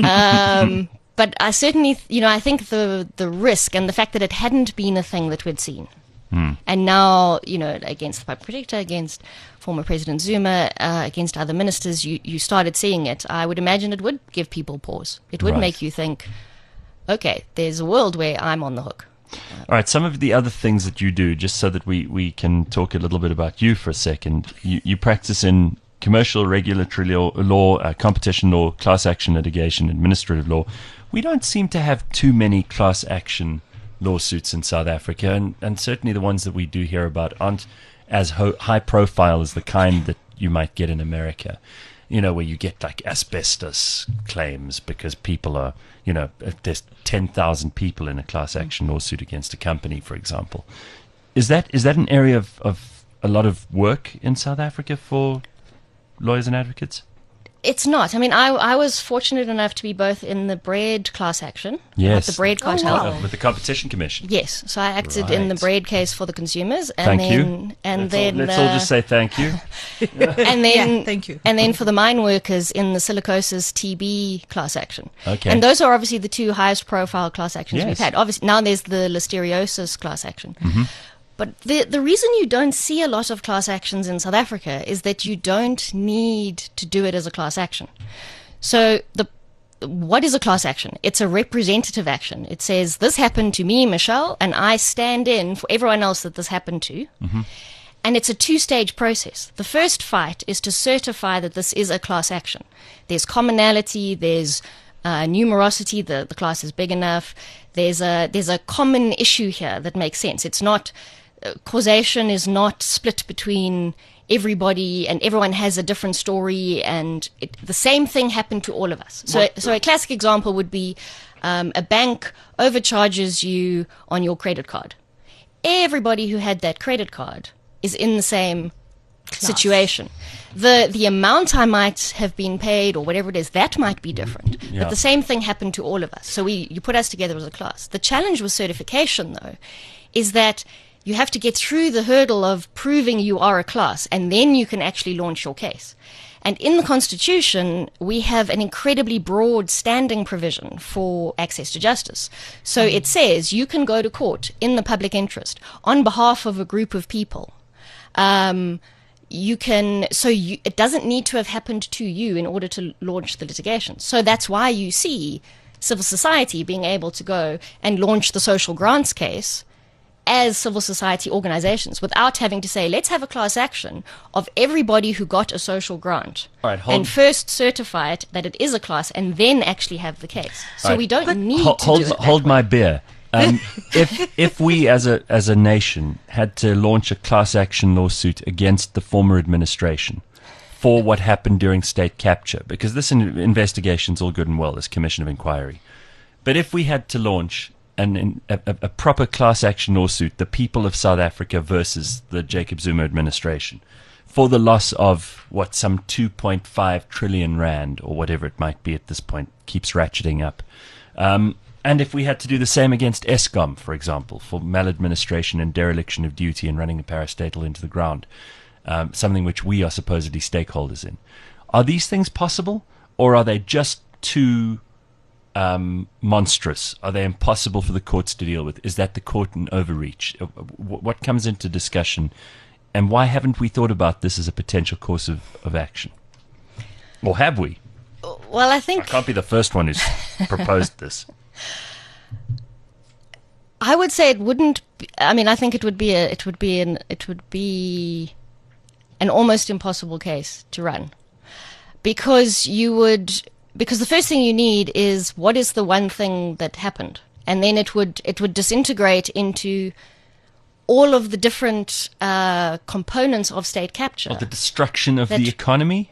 um, but I certainly, you know, I think the the risk and the fact that it hadn't been a thing that we'd seen,
Hmm.
and now, you know, against the Public Protector, against former President Zuma, uh, against other ministers, you you started seeing it. I would imagine it would give people pause. It would
Right.
make you think, okay, there's a world where I'm on the hook.
All right, some of the other things that you do, just so that we, we can talk a little bit about you for a second. You, you practice in commercial regulatory law, law uh, competition law, class action litigation, administrative law. We don't seem to have too many class action lawsuits in South Africa, and, and certainly the ones that we do hear about aren't as ho- high profile as the kind that you might get in America. You know, where you get like asbestos claims because people are, you know, if there's ten thousand people in a class action lawsuit against a company, for example. Is that is that an area of, of a lot of work in South Africa for lawyers and advocates?
It's not. I mean, I I was fortunate enough to be both in the Bread class action,
Yes.
uh, the Bread
Oh,
cartel.
wow.
Uh, with the Competition Commission.
Yes, so I acted in the
Right.
Bread case for the consumers, and
Thank
then
you.
and
let's
then
all, let's
uh,
all just say thank you.
and then
Yeah, thank you.
and then for the mine workers in the silicosis T B class action.
Okay.
And those are obviously the two highest profile class actions
Yes.
we've had. Obviously now there's the listeriosis class action.
Mm-hmm.
But the the reason you don't see a lot of class actions in South Africa is that you don't need to do it as a class action. So the what is a class action? It's a representative action. It says, this happened to me, Michelle, and I stand in for everyone else that this happened to.
Mm-hmm.
And it's a two-stage process. The first fight is to certify that this is a class action. There's commonality, there's uh, numerosity, the, the class is big enough. There's a, there's a common issue here that makes sense. It's not, uh, causation is not split between everybody, and everyone has a different story, and it, the same thing happened to all of us. So, so a classic example would be um, a bank overcharges you on your credit card. Everybody who had that credit card is in the same situation. The the amount I might have been paid, or whatever it is, that might be different.
Yeah.
But the same thing happened to all of us. So we you put us together as a class. The challenge with certification, though, is that you have to get through the hurdle of proving you are a class, and then you can actually launch your case. And in the Constitution, we have an incredibly broad standing provision for access to justice. So it says you can go to court in the public interest on behalf of a group of people. Um, you can, so you, it doesn't need to have happened to you in order to launch the litigation. So that's why you see civil society being able to go and launch the social grants case as civil society organizations without having to say, let's have a class action of everybody who got a social grant,
All right, hold-
and first certify it that it is a class, and then actually have the case. So
All right.
we don't need
Ho-
to
hold
do it that
hold
way.
my beer. Um, if if we as a as a nation had to launch a class action lawsuit against the former administration for what happened during state capture, because this in- investigation's all good and well, this commission of inquiry, but if we had to launch an, an a, a proper class action lawsuit, the people of South Africa versus the Jacob Zuma administration, for the loss of what, some two point five trillion rand or whatever it might be at this point, keeps ratcheting up. Um, and if we had to do the same against Eskom, for example, for maladministration and dereliction of duty and running a parastatal into the ground, um, something which we are supposedly stakeholders in, are these things possible, or are they just too um, monstrous? Are they impossible for the courts to deal with? Is that the court in overreach? Uh, wh- What comes into discussion and why haven't we thought about this as a potential course of, of action? Or have we?
Well, I think
I can't be the first one who's proposed this.
I would say it wouldn't. Be, I mean, I think it would be a. It would be an. It would be an almost impossible case to run, because you would. Because the first thing you need is what is the one thing that happened, and then it would it would disintegrate into all of the different uh, components of state capture.
Or the destruction of
That-
the economy.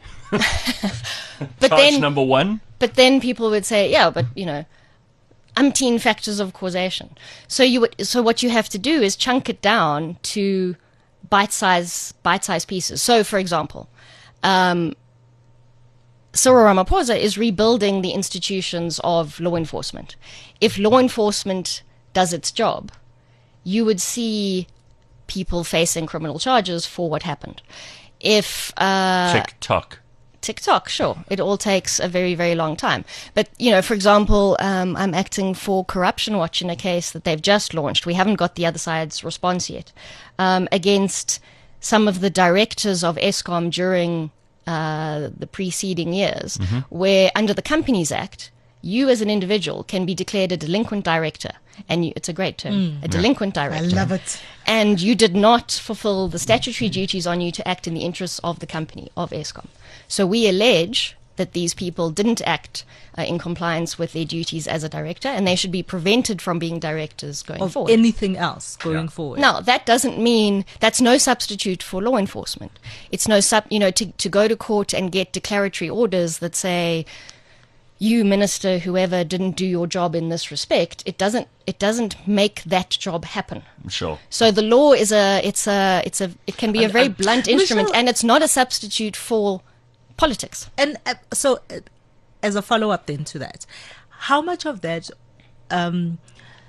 But
Charge
then,
number one.
but then people would say, yeah, but you know, umpteen factors of causation. So you would, so what you have to do is chunk it down to bite-size bite-size pieces. So, for example, um, Cyril Ramaphosa is rebuilding the institutions of law enforcement. If law enforcement does its job, you would see people facing criminal charges for what happened. If uh,
TikTok.
TikTok, sure. It all takes a very, very long time. But, you know, for example, um, I'm acting for Corruption Watch in a case that they've just launched. We haven't got the other side's response yet. Um, against some of the directors of ESCOM during uh, the preceding years,
Mm-hmm.
where under the Companies Act, you as an individual can be declared a delinquent director. And you, it's a great term, a delinquent
I
director.
love it.
And you did not fulfill the statutory duties on you to act in the interests of the company, of ESCOM. So we allege that these people didn't act uh, in compliance with their duties as a director, and they should be prevented from being directors going
Of
forward.
anything else going
Yeah.
forward.
Now, that doesn't mean that's no substitute for law enforcement. It's no sub, you know, to, to go to court and get declaratory orders that say, you, minister, whoever, didn't do your job in this respect. It doesn't, it doesn't make that job happen.
Sure.
So the law is a, it's a, it's a, it can be a
And-
very
and-
blunt instrument,
Michelle-
and it's not a substitute for politics.
And uh, so, uh, as a follow up then to that, how much of that um,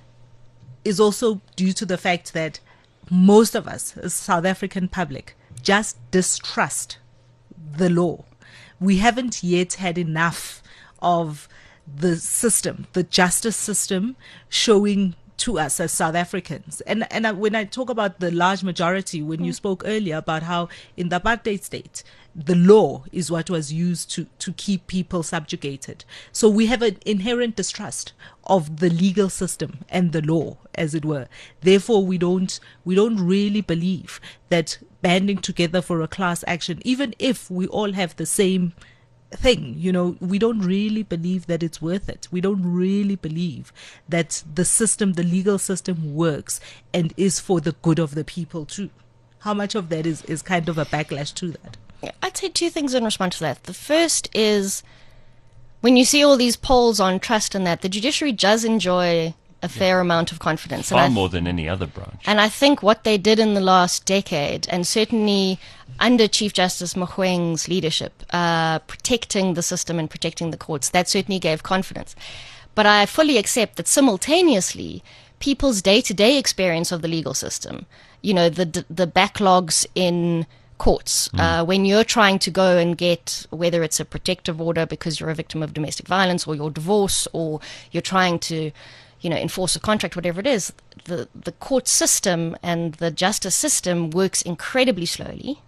is also due to the fact that most of us, as South African public, just distrust the law? We haven't yet had enough of the system, the justice system, showing to us as South Africans. And and I, when I talk about the large majority, when you spoke earlier about how in the apartheid state, the law is what was used to, to keep people subjugated. So we have an inherent distrust of the legal system and the law, as it were. Therefore, we don't we don't really believe that banding together for a class action, even if we all have the same thing, you know, we don't really believe that it's worth it. We don't really believe that the system, the legal system works and is for the good of the people too. How much of that is, is kind of a backlash to that?
I'd say two things in response to that. The first is when you see all these polls on trust and that, the judiciary does enjoy a fair amount of confidence.
Far
and I,
more than any other branch.
And I think what they did in the last decade, and certainly under Chief Justice Mogoeng's leadership, uh, protecting the system and protecting the courts, that certainly gave confidence. But I fully accept that simultaneously, people's day-to-day experience of the legal system, you know, the the backlogs in courts,
Mm.
uh, when you're trying to go and get, whether it's a protective order because you're a victim of domestic violence or your divorce, or you're trying to, you know, enforce a contract, whatever it is, the, the court system and the justice system works incredibly slowly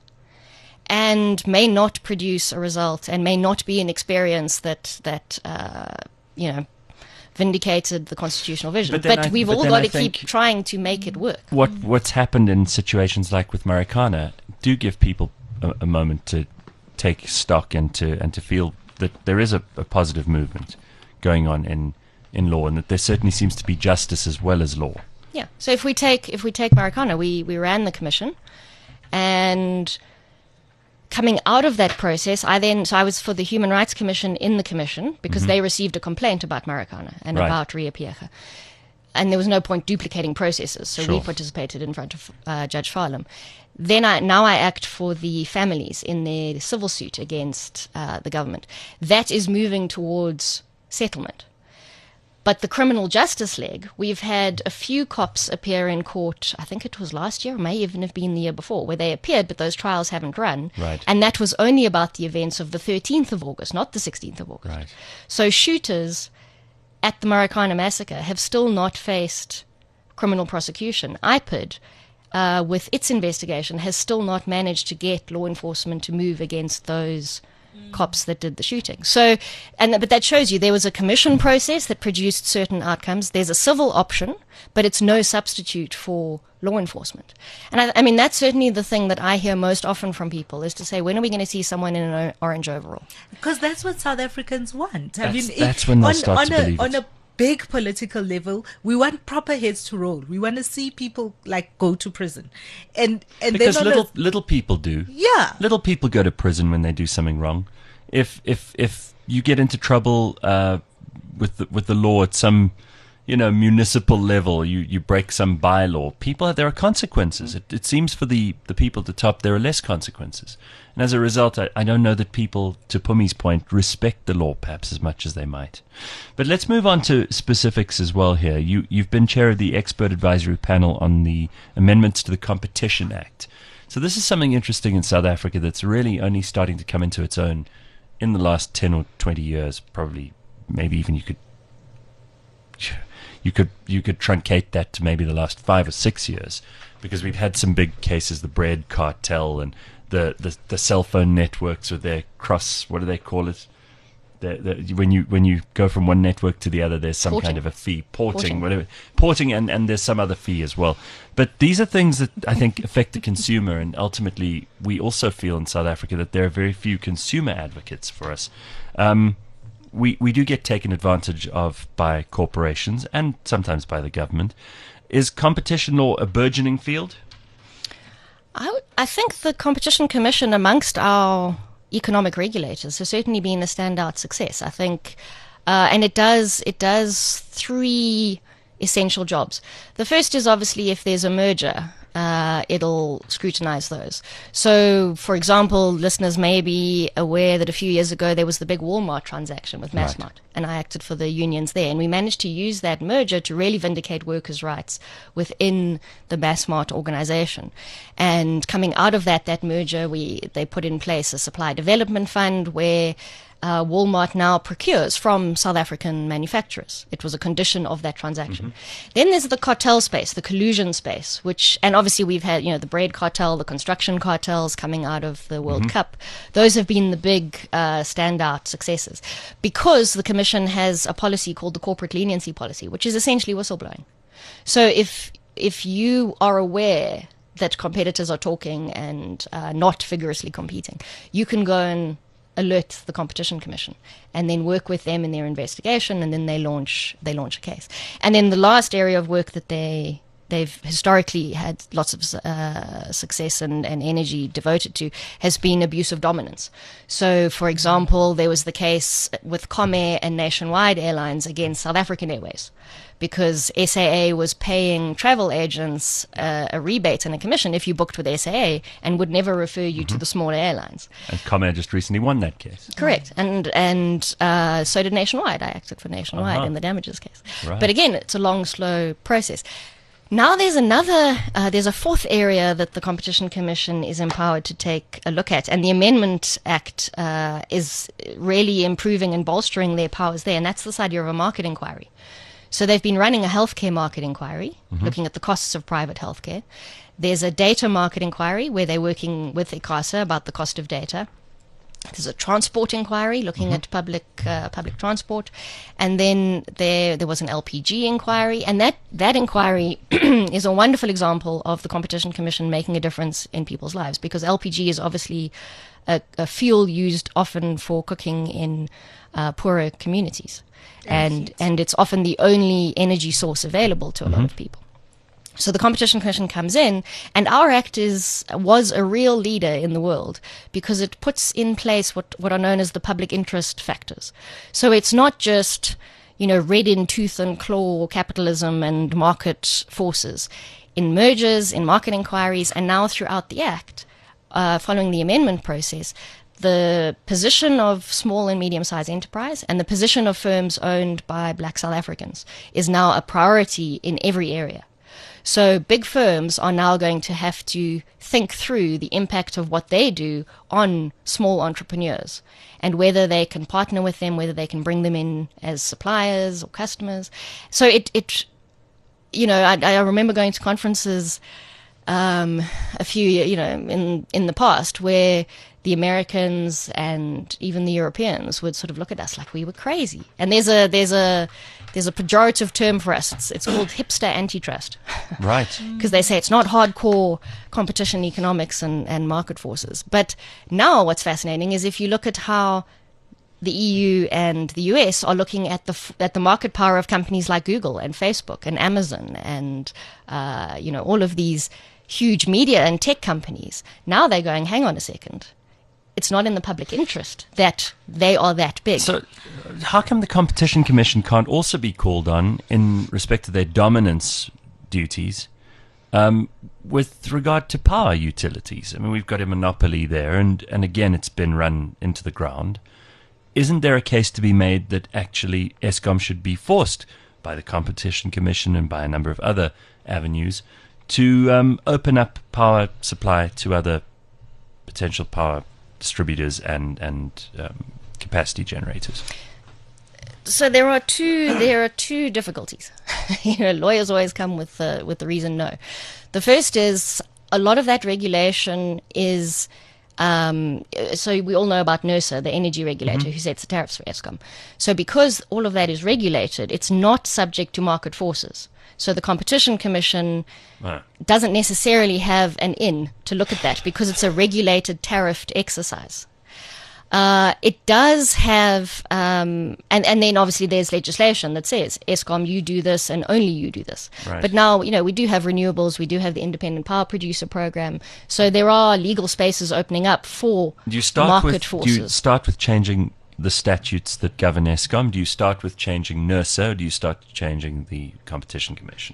and may not produce a result and may not be an experience that, that uh, you know, vindicated the constitutional vision.
But
But,
then I-
we've
but
all
then
got
I
to keep
think-
trying to make it work.
What what's happened in situations like with Marikana do give people a, a moment to take stock and to and to feel that there is a, a positive movement going on in, in law, and that there certainly seems to be justice as well as law.
Yeah. So if we take if we take Marikana, we, we ran the commission, and coming out of that process, I then so I was for the Human Rights Commission in the commission because they received a complaint about Marikana and
Right.
about Ria Piecha. And there was no point duplicating processes, so we
Sure.
participated in front of uh, Judge Farlam. Then I now I act for the families in their civil suit against uh, the government. That is moving towards settlement. But the criminal justice leg, we've had a few cops appear in court, I think it was last year, or may even have been the year before, where they appeared, but those trials haven't run.
Right.
And that was only about the events of the thirteenth of August, not the sixteenth of August.
Right.
So shooters at the Marikana massacre have still not faced criminal prosecution. I P I D uh, with its investigation, has still not managed to get law enforcement to move against those cops that did the shooting. So, and but that shows you there was a commission process that produced certain outcomes. There's a civil option, but it's no substitute for law enforcement. And I, I mean, that's certainly the thing that I hear most often from people, is to say, when are we going to see someone in an o- orange overall?
Because that's what South Africans want. I
That's-
mean,
that's when they'll
on,
start
on
to
a,
believe
on
it.
a big political level, we want proper heads to roll. We want to see people like go to prison, and and
Because
then on
little
a,
little people do.
yeah,
Little people go to prison when they do something wrong. If if if you get into trouble uh, with the, with the law at some, you know, municipal level, you, you break some bylaw, people, there are consequences. It, it seems for the, the people at the top, there are less consequences. And as a result, I, I don't know that people, to Pumi's point, respect the law perhaps as much as they might. But let's move on to specifics as well here. You, you've been chair of the expert advisory panel on the amendments to the Competition Act. So this is something interesting in South Africa that's really only starting to come into its own in the last ten or twenty years, probably. Maybe even you could you could you could truncate that to maybe the last five or six years, because we've had some big cases, the bread cartel and the, the, the cell phone networks with their cross, what do they call it? The, the, when you when you go from one network to the other, there's some
Porting.
kind of a fee, porting,
Porting.
whatever, porting, and, and there's some other fee as well. But these are things that I think affect the consumer, and ultimately we also feel in South Africa that there are very few consumer advocates for us. Um, we we do get taken advantage of by corporations and sometimes by the government. Is competition law a burgeoning field?
I, w- I think the Competition Commission, amongst our economic regulators, has certainly been a standout success. I think, uh, and it does it does three essential jobs. The first is obviously if there's a merger, uh, it'll scrutinize those. So, for example, listeners may be aware that a few years ago there was the big Walmart transaction with Massmart,
Right.
and I acted for the unions there, and we managed to use that merger to really vindicate workers' rights within the Massmart organization. And coming out of that, that merger, we they put in place a supply development fund where uh, Walmart now procures from South African manufacturers. It was a condition of that transaction. Then there's the cartel space, the collusion space, which, and obviously we've had, you know, the bread cartel, the construction cartels coming out of the World Cup. Those have been the big uh, standout successes, because the Commission has a policy called the corporate leniency policy, which is essentially whistleblowing. So if if you are aware that competitors are talking and uh, not vigorously competing, you can go and alert the Competition Commission and then work with them in their investigation, and then they launch they launch a case. And then the last area of work that they they've historically had lots of uh, success and, and energy devoted to has been abuse of dominance. So, for example, there was the case with Comair and Nationwide Airlines against South African Airways, because S A A was paying travel agents uh, a rebate and a commission if you booked with S A A, and would never refer you to the smaller airlines.
And Comair just recently won that case.
Correct. And and uh, so did Nationwide. I acted for Nationwide
Uh-huh.
in the damages case.
Right.
But again, it's a long, slow process. Now there's another, uh, there's a fourth area that the Competition Commission is empowered to take a look at, and the Amendment Act uh, is really improving and bolstering their powers there, and that's this idea of a market inquiry. So they've been running a healthcare market inquiry, looking at the costs of private healthcare. There's a data market inquiry where they're working with ICASA about the cost of data. There's a transport inquiry looking at public uh, public transport, and then there there was an L P G inquiry, and that that inquiry is a wonderful example of the Competition Commission making a difference in people's lives, because L P G is obviously a, a fuel used often for cooking in uh, poorer communities, and and it's often the only energy source available to a lot of people. So the Competition Commission comes in, and our act is was a real leader in the world, because it puts in place what, what are known as the public interest factors. So it's not just, you know, red in tooth and claw capitalism and market forces. In mergers, in market inquiries, and now throughout the act, uh, following the amendment process, the position of small and medium-sized enterprise and the position of firms owned by Black South Africans is now a priority in every area. So big firms are now going to have to think through the impact of what they do on small entrepreneurs, and whether they can partner with them, whether they can bring them in as suppliers or customers. So it, it you know, I, I remember going to conferences um, a few, you know, in in the past, where the Americans and even the Europeans would sort of look at us like we were crazy. And there's a there's a there's a pejorative term for us. It's it's called hipster antitrust.
Right.
Because they say it's not hardcore competition economics and, and market forces. But now what's fascinating is if you look at how the E U and the U S are looking at the f- at the market power of companies like Google and Facebook and Amazon and uh, you know, all of these huge media and tech companies. Now they're going, hang on a second. It's not in the public interest that they are that big.
So, how come the Competition Commission can't also be called on in respect to their dominance duties um, with regard to power utilities? I mean, we've got a monopoly there, and, and again, it's been run into the ground. Isn't there a case to be made that actually Eskom should be forced by the Competition Commission and by a number of other avenues to um, open up power supply to other potential power distributors and and um, capacity generators?
So there are two there are two difficulties. You know, lawyers always come with the with the reason no. The first is a lot of that regulation is um, so we all know about NERSA, the energy regulator, mm-hmm. who sets the tariffs for Eskom. So because all of that is regulated, it's not subject to market forces. So the Competition Commission ah. doesn't necessarily have an in to look at that because it's a regulated tariffed exercise. Uh, it does have, um, and, and then obviously there's legislation that says, Eskom, you do this and only you do this.
Right.
But now, you know, we do have renewables, we do have the Independent Power Producer Program. So there are legal spaces opening up for
do you start
market
with,
forces.
Do you start with changing the statutes that govern Eskom? Do you start with changing NERSA, or do you start changing the Competition Commission?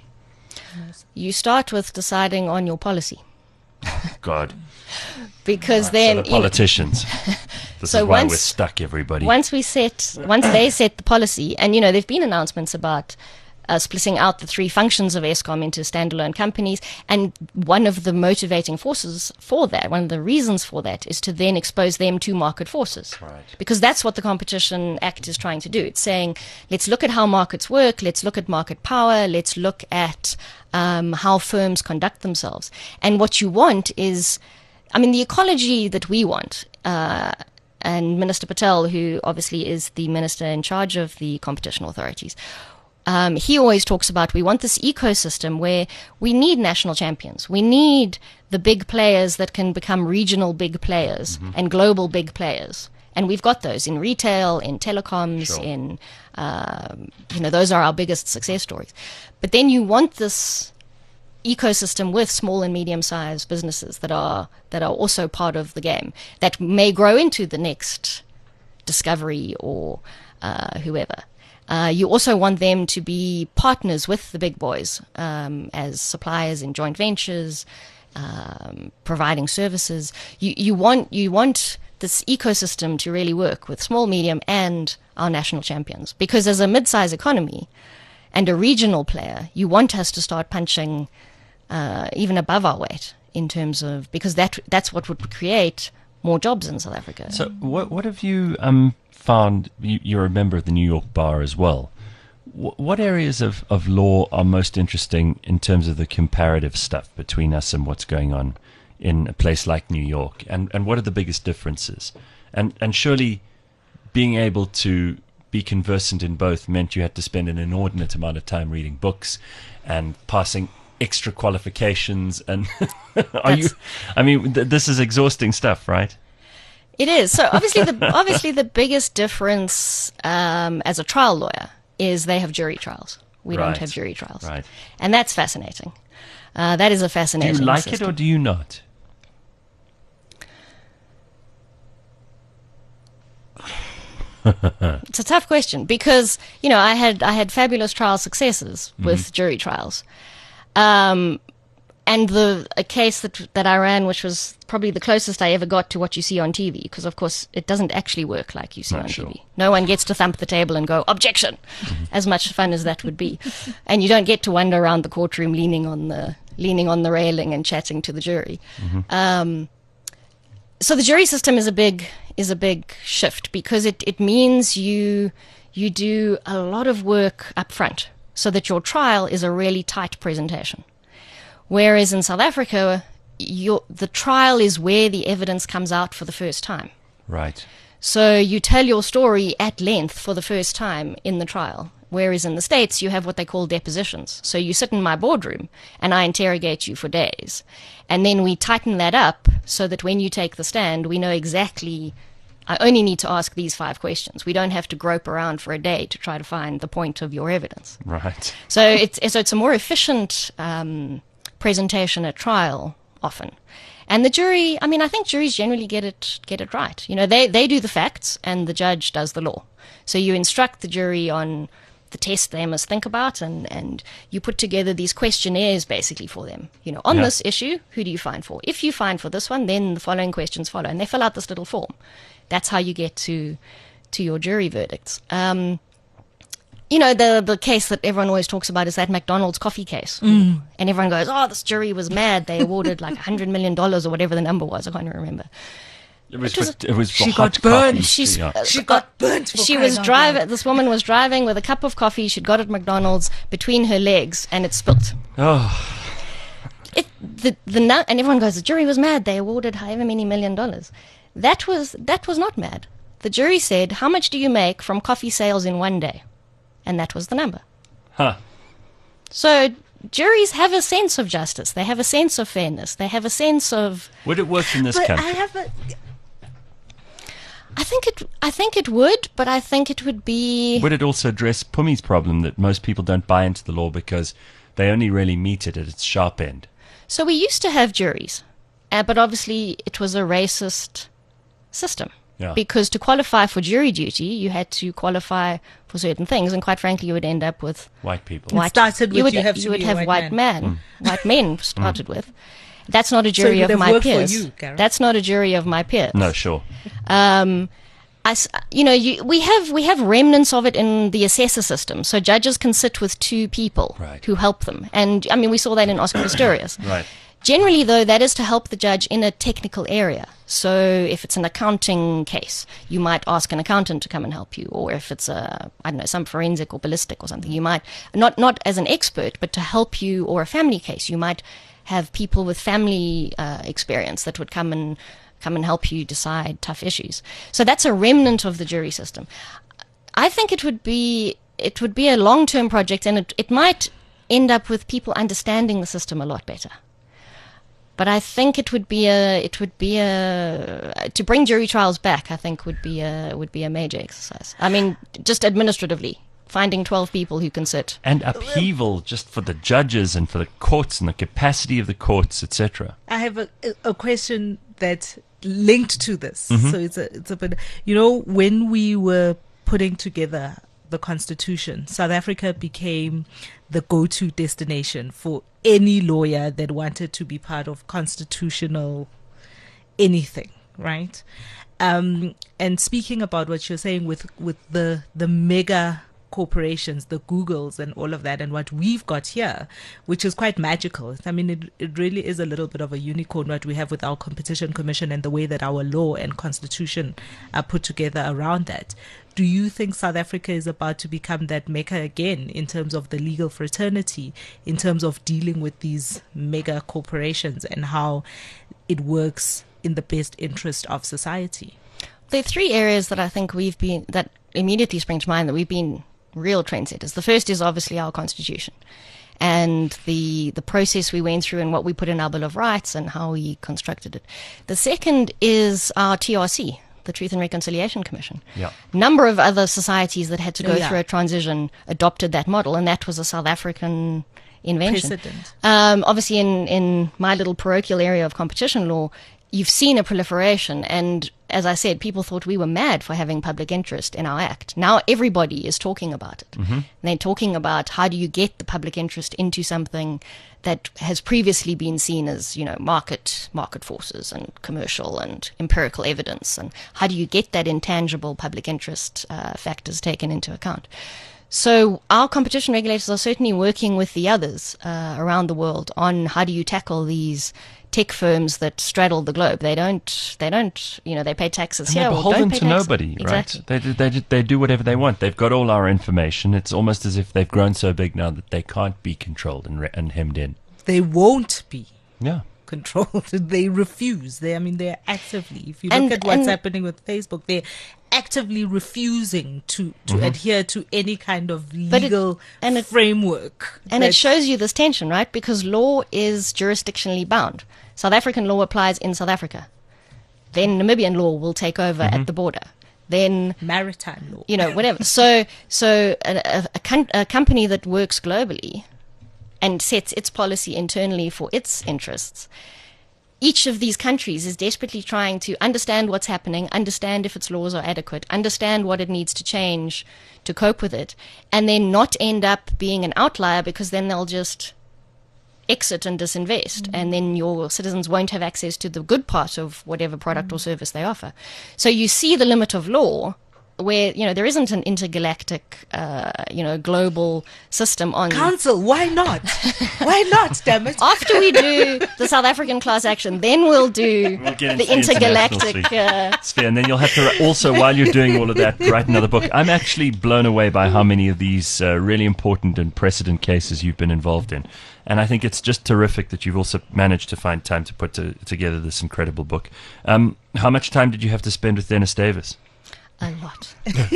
You start with deciding on your policy.
God.
Because
right,
then
so the politicians. This
so
is why
once,
we're stuck, everybody.
Once we set, once they set the policy, and you know, there've been announcements about uh, splitting out the three functions of Eskom into standalone companies, and one of the motivating forces for that, one of the reasons for that, is to then expose them to market forces.
Right.
Because that's what the Competition Act is trying to do. It's saying, let's look at how markets work, let's look at market power, let's look at um, how firms conduct themselves. And what you want is, I mean, the ecology that we want, uh, and Minister Patel, who obviously is the minister in charge of the competition authorities, um, he always talks about we want this ecosystem where we need national champions. We need the big players that can become regional big players mm-hmm. and global big players. And we've got those in retail, in telecoms,
sure.
in, um, you know, those are our biggest success stories. But then you want this ecosystem with small and medium-sized businesses that are that are also part of the game, that may grow into the next Discovery or uh, whoever. Uh, you also want them to be partners with the big boys um, as suppliers in joint ventures, um, providing services. You you want you want this ecosystem to really work with small, medium, and our national champions. Because as a mid-size economy and a regional player, you want us to start punching uh, even above our weight in terms of, because that that's what would create more jobs in South Africa.
So what what have you um, found, you, you're a member of the New York Bar as well, w- what areas of, of law are most interesting in terms of the comparative stuff between us and what's going on in a place like New York, and, and what are the biggest differences? And and surely being able to be conversant in both meant you had to spend an inordinate amount of time reading books and passing extra qualifications, and are you I mean th- this is exhausting stuff, right?
It is. So obviously the obviously the biggest difference um, as a trial lawyer is they have jury trials. We
Right.
don't have jury trials.
Right.
And that's fascinating. Uh, that is a
Do
fascinating
you like
system.
it or do you not?
It's a tough question because, you know, I had I had fabulous trial successes with
Mm-hmm.
jury trials. Um, and the a case that that I ran, which was probably the closest I ever got to what you see on T V, because of course it doesn't actually work like you see
No,
on
sure.
T V. No one gets to thump the table and go, objection,
Mm-hmm.
as much fun as that would be. And you don't get to wander around the courtroom leaning on the leaning on the railing and chatting to the jury.
Mm-hmm.
Um, so the jury system is a big is a big shift because it, it means you you do a lot of work up front so that your trial is a really tight presentation. Whereas in South Africa, your, the trial is where the evidence comes out for the first time.
Right.
So you tell your story at length for the first time in the trial. Whereas in the States, you have what they call depositions. So you sit in my boardroom and I interrogate you for days. And then we tighten that up so that when you take the stand, we know exactly, I only need to ask these five questions. We don't have to grope around for a day to try to find the point of your evidence.
Right.
So it's, so it's a more efficient um, presentation at trial often. And the jury, I mean, I think juries generally get it get it right. You know, they, they do the facts and the judge does the law. So you instruct the jury on the test they must think about, and, and you put together these questionnaires basically for them. You know, on
Yeah.
this issue, who do you find for? If you find for this one, then the following questions follow. And they fill out this little form. That's how you get to to your jury verdicts. Um, you know, the the case that everyone always talks about is that McDonald's coffee case. And everyone goes, oh, this jury was mad. They awarded like one hundred million dollars or whatever the number was. I can't even remember.
It was,
It was-
for, it was for
She
hot
got burned.
coffee.
She's,
Yeah.
She got burnt. For
she
crying
was
out
driving,
loud.
this woman was driving with a cup of coffee she'd got at McDonald's between her legs and it spilt.
Oh,
It, the, the, nu- and everyone goes, the jury was mad. They awarded however many million dollars. That was, that was not mad. The jury said, how much do you make from coffee sales in one day? And that was the number.
huh.
So juries have a sense of justice. They have a sense of fairness. They have a sense of,
Would it work in this
But
country?
I have a.
I think it, I think it would, but I think it would be,
Would it also address Pumi's problem that most people don't buy into the law because they only really meet it at its sharp end?
so we used to have juries, uh, but obviously it was a racist system.
Yeah.
Because to qualify for jury duty, you had to qualify for certain things, and quite frankly, you would end up with
White people.
white.
started
you
with
would,
you have to
would
be a
have
white
white
man.
men, white men started with. That's not a jury
it
of
would have
my
worked for
peers.
you, Gareth.
That's not a jury of my peers.
No, sure.
Um, I s you know, you, we have we have remnants of it in the assessor system. So judges can sit with two people
Right.
who help them, and I mean, we saw that in Oscar Pistorius.
Right.
Generally, though, that is to help the judge in a technical area. So if it's an accounting case, you might ask an accountant to come and help you. Or if it's a, I don't know, some forensic or ballistic or something, you might, not, not as an expert, but to help you, or a family case, you might have people with family uh, experience that would come and come and help you decide tough issues. So that's a remnant of the jury system. I think it would be, it would be a long-term project, and it, it might end up with people understanding the system a lot better. But I think it would be a, it would be a, to bring jury trials back, I think would be a, would be a major exercise. I mean, just administratively, finding twelve people who can sit.
And upheaval just for the judges and for the courts and the capacity of the courts, et cetera.
I have a, a question that linked to this. So it's a it's a bit, you know, when we were putting together the Constitution, South Africa became the go-to destination for any lawyer that wanted to be part of constitutional anything, right? Um, and speaking about what you're saying with with the the mega corporations, the Googles and all of that, and what we've got here, which is quite magical. I mean, it, it really is a little bit of a unicorn what we have with our Competition Commission and the way that our law and constitution are put together around that. Do you think South Africa is about to become that mecca again in terms of the legal fraternity, in terms of dealing with these mega corporations and how it works in the best interest of society?
There are three areas that I think we've been, that immediately spring to mind, that we've been real trendsetters. The first is obviously our Constitution and the the process we went through and what we put in our Bill of Rights and how we constructed it. The second is our T R C, the Truth and Reconciliation Commission.
Yeah.
Number of other societies that had to go
Oh, yeah.
through a transition adopted that model, and that was a South African invention.
Precedent.
Um, obviously, in, in my little parochial area of competition law, you've seen a proliferation. And as I said, people thought we were mad for having public interest in our act. Now everybody is talking about it. Mm-hmm. They're talking about how do you get the public interest into something that has previously been seen as, you know, market market forces and commercial and empirical evidence. And how do you get that intangible public interest uh, factors taken into account? So our competition regulators are certainly working with the others uh, around the world on how do you tackle these tech firms that straddle the globe. They don't, they don't, you know, they pay taxes
And
here
they're
or don't
beholden
pay
to
taxes.
nobody,
Exactly.
right? They, do- they, do- they do whatever they want. They've got all our information. It's almost as if they've grown so big now that they can't be controlled and, re- and hemmed in.
they won't be
Yeah.
controlled. They refuse. They, I mean, they're actively, if you look
And-
at what's
and-
happening with Facebook, they're actively refusing to, to
Mm-hmm.
adhere to any kind of
But it-
legal
and it-
framework.
And it
that-
shows you this tension, right? Because law is jurisdictionally bound. South African law applies in South Africa. Then Namibian law will take over
Mm-hmm.
at the border. Then,
maritime law.
you know, whatever. So, so a, a, a, com- a company that works globally and sets its policy internally for its interests, each of these countries is desperately trying to understand what's happening, understand if its laws are adequate, understand what it needs to change to cope with it, and then not end up being an outlier, because then they'll just exit and disinvest, and then your citizens won't have access to the good part of whatever product or service they offer. So you see the limit of law, where, you know, there isn't an intergalactic, uh, you know, global system on.
Council, why not? Why not, damn it?
After we do the South African class action, then we'll do
We'll get
the
into the
intergalactic.
international
Uh,
sphere, and then you'll have to also, while you're doing all of that, write another book. I'm actually blown away by how many of these uh, really important and precedent cases you've been involved in. And I think it's just terrific that you've also managed to find time to put to, together this incredible book. Um, how much time did you have to spend with Dennis Davis?
a lot.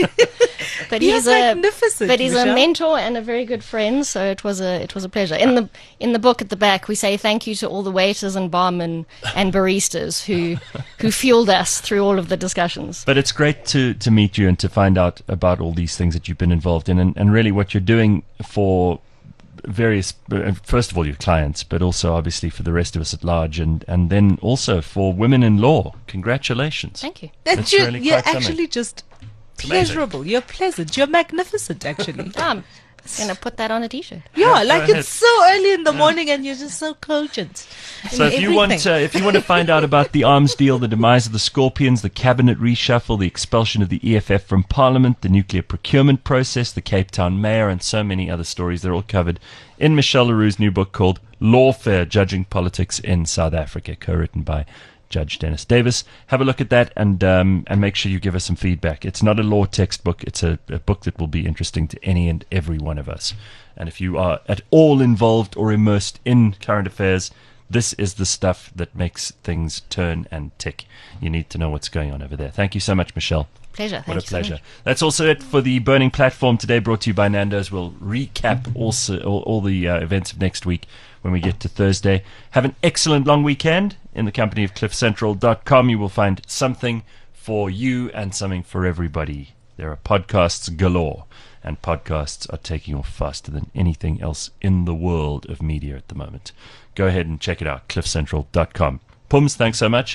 But
He
he's
is
a
magnificent,
but he's
Michelle.
a mentor and a very good friend. So it was a it was a pleasure. In the in the book at the back, we say thank you to all the waiters and barmen and baristas who who fueled us through all of the discussions.
But it's great to, to meet you and to find out about all these things that you've been involved in, and, and really what you're doing for various, uh, first of all, your clients, but also obviously for the rest of us at large, and, and then also for women in law. Congratulations.
Thank you.
That
That's
you,
really
you're
quite something.
actually just
amazing.
pleasurable. You're pleasant. You're magnificent, actually.
I'm gonna put that on a t-shirt.
Yeah, like
ahead.
it's so early in the morning and you're just so cogent.
So
in
if you want, uh,
everything.
if you want to find out about the arms deal, the demise of the Scorpions, the cabinet reshuffle, the expulsion of the E F F from Parliament, the nuclear procurement process, the Cape Town mayor, and so many other stories, they're all covered in Michelle Leroux's new book called Lawfare: Judging Politics in South Africa, co-written by Judge Dennis Davis. Have a look at that, and um, and make sure you give us some feedback. It's not a law textbook. It's a, a book that will be interesting to any and every one of us. And if you are at all involved or immersed in current affairs, this is the stuff that makes things turn and tick. You need to know what's going on over there. Thank you so much, Michelle.
Pleasure. Thank
What
you
a
so
pleasure.
much.
That's also it for the Burning Platform today, brought to you by Nando's. We'll recap also all, all the uh, events of next week when we get to Thursday. Have an excellent long weekend. In the company of cliff central dot com, you will find something for you and something for everybody. There are podcasts galore, and podcasts are taking off faster than anything else in the world of media at the moment. Go ahead and check it out, cliff central dot com. Pums, thanks so much.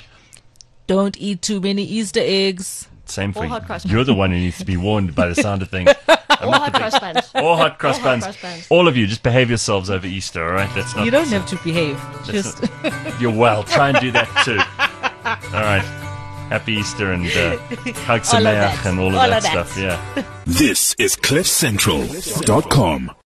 Don't eat too many Easter eggs.
Same for
Or
you.
hot cross
You're the one who needs to be warned by the sound of things.
Or hot cross buns.
Or hot cross
Or hot
buns.
cross buns.
All of you, just behave yourselves over Easter, all right? That's not.
You don't have to behave.
that's
Just
not- you're well. Try and do that too. All right. Happy Easter and uh, Hag
All of that.
Sameach and all of
All
that
of that.
stuff. Yeah.
This is cliff central dot com.